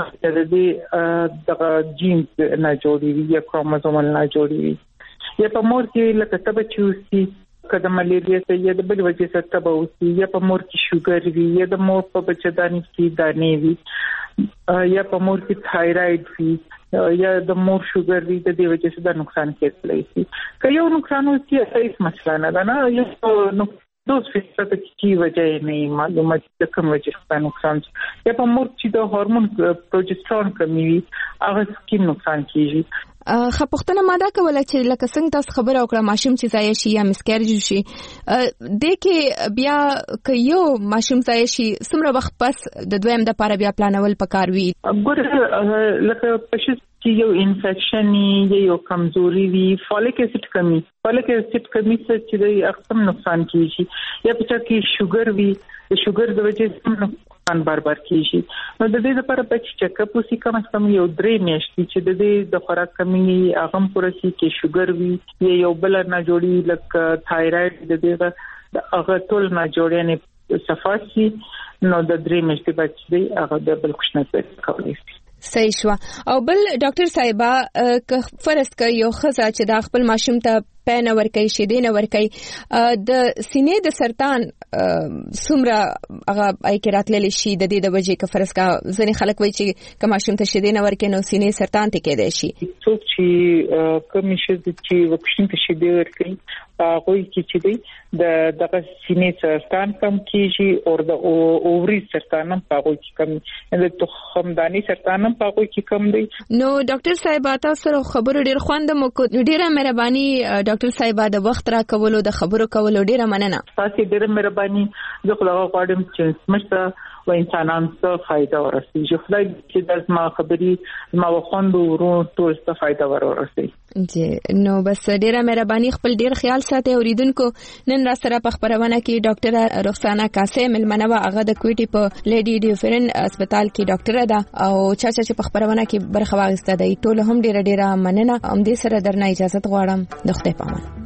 د د جینز نه جوړي یا کروموزوم نه جوړي یا په مور کې لکه تبه چوسي کله ملیریا ته یا د بل وجې سره تبه وسی یا په مور کې شوګر وي یا د مور په بچداني کې دانې وي یا په مور کې تایرايډ وي یا د مور شوګر وي د دې وجې سره د نقصان کېدلی شي. که یو نقصان وسی هیڅ مسله نه ده نه یو دوس فیصد کی وجہ نہیں معلومه چې کوم وجه څخه نقصان یا په مور چې د هورمون پروجسترون کمی وي هغه سکین نقصان کیږي. خپختنه ماده کوله چې لکه څنګه تاسو خبره وکړه ماشوم چې ځای شي یا مسکرج شي د کې بیا ک یو ماشوم ځای شي څومره وخت پس د دویم د لپاره بیا پلانول پکار وي؟ ګور لکه پښې چې یو انفیکشن یا یو کمزوري وي فولیک اسید کمی فولیک اسید کمی څه چې د اقسام نقصان کیږي یا په کې شوګر وي د شوګر د وجې نقصان بار بار کیږي. نو د دې لپاره په چیک اپ وسی کم از کم یو درې میاشتې چې د دې د خوراک کمی هغه پورسي کې شوګر وي یا یو بل نه جوړي لکه تایرايډ د دې هغه ټول نه جوړي نه صفاسي نو د درې میاشتې بعد چې هغه د بل کوښنه څه کوي. صحیح شو. او بل ډاکټر صاحبہ که فرض ک یو خزه چې د خپل ماشوم ته پین ور کوي شیدې نه ور کوي د سینې د سرطان سمره هغه اې کې راتللی شي د دې د وجې که فرض کا ځنې خلک وایي چې که ماشوم ته شیدې نه ورکړي نو سینې سرطان ته کېدای شي. څوک چې کومې ښځې چې واکسین ته شیدې ورکوي هغوی کې چې دی د دغه سینې سرطان کم کیږي او د اووري سرطان هم هغوی کې کم د تخمداني سرطان هم هغوی کې کم دی. نو ډاکټر صاحب تاسو سره خبرو ډیر خوند مو کو ډیره مهرباني ډاکټر صاحب د وخت را کولو د خبرو کولو ډیره مننه. تاسو ډیره مهرباني زه خو هغه غواړم چې سمشته و انسانان څه فائدہ ورسي چې خدای چې د ما خبري ما وخوند ورو ټول څه فائدہ ورسي. جی نو بس ډیره مهرباني خپل ډیر خیال ساتي. اوریدونکو نن را سره په خبرونه کې ډاکټر رخسانه قاسم ملمنوه هغه د کوټي په لیډي ډیفرن هسپتال کې ډاکټر ده او چا چې په خبرونه کې برخه واغسته دی ټول هم ډیره ډیره مننه. ام دې سره درنه اجازه غواړم د خدای پامان.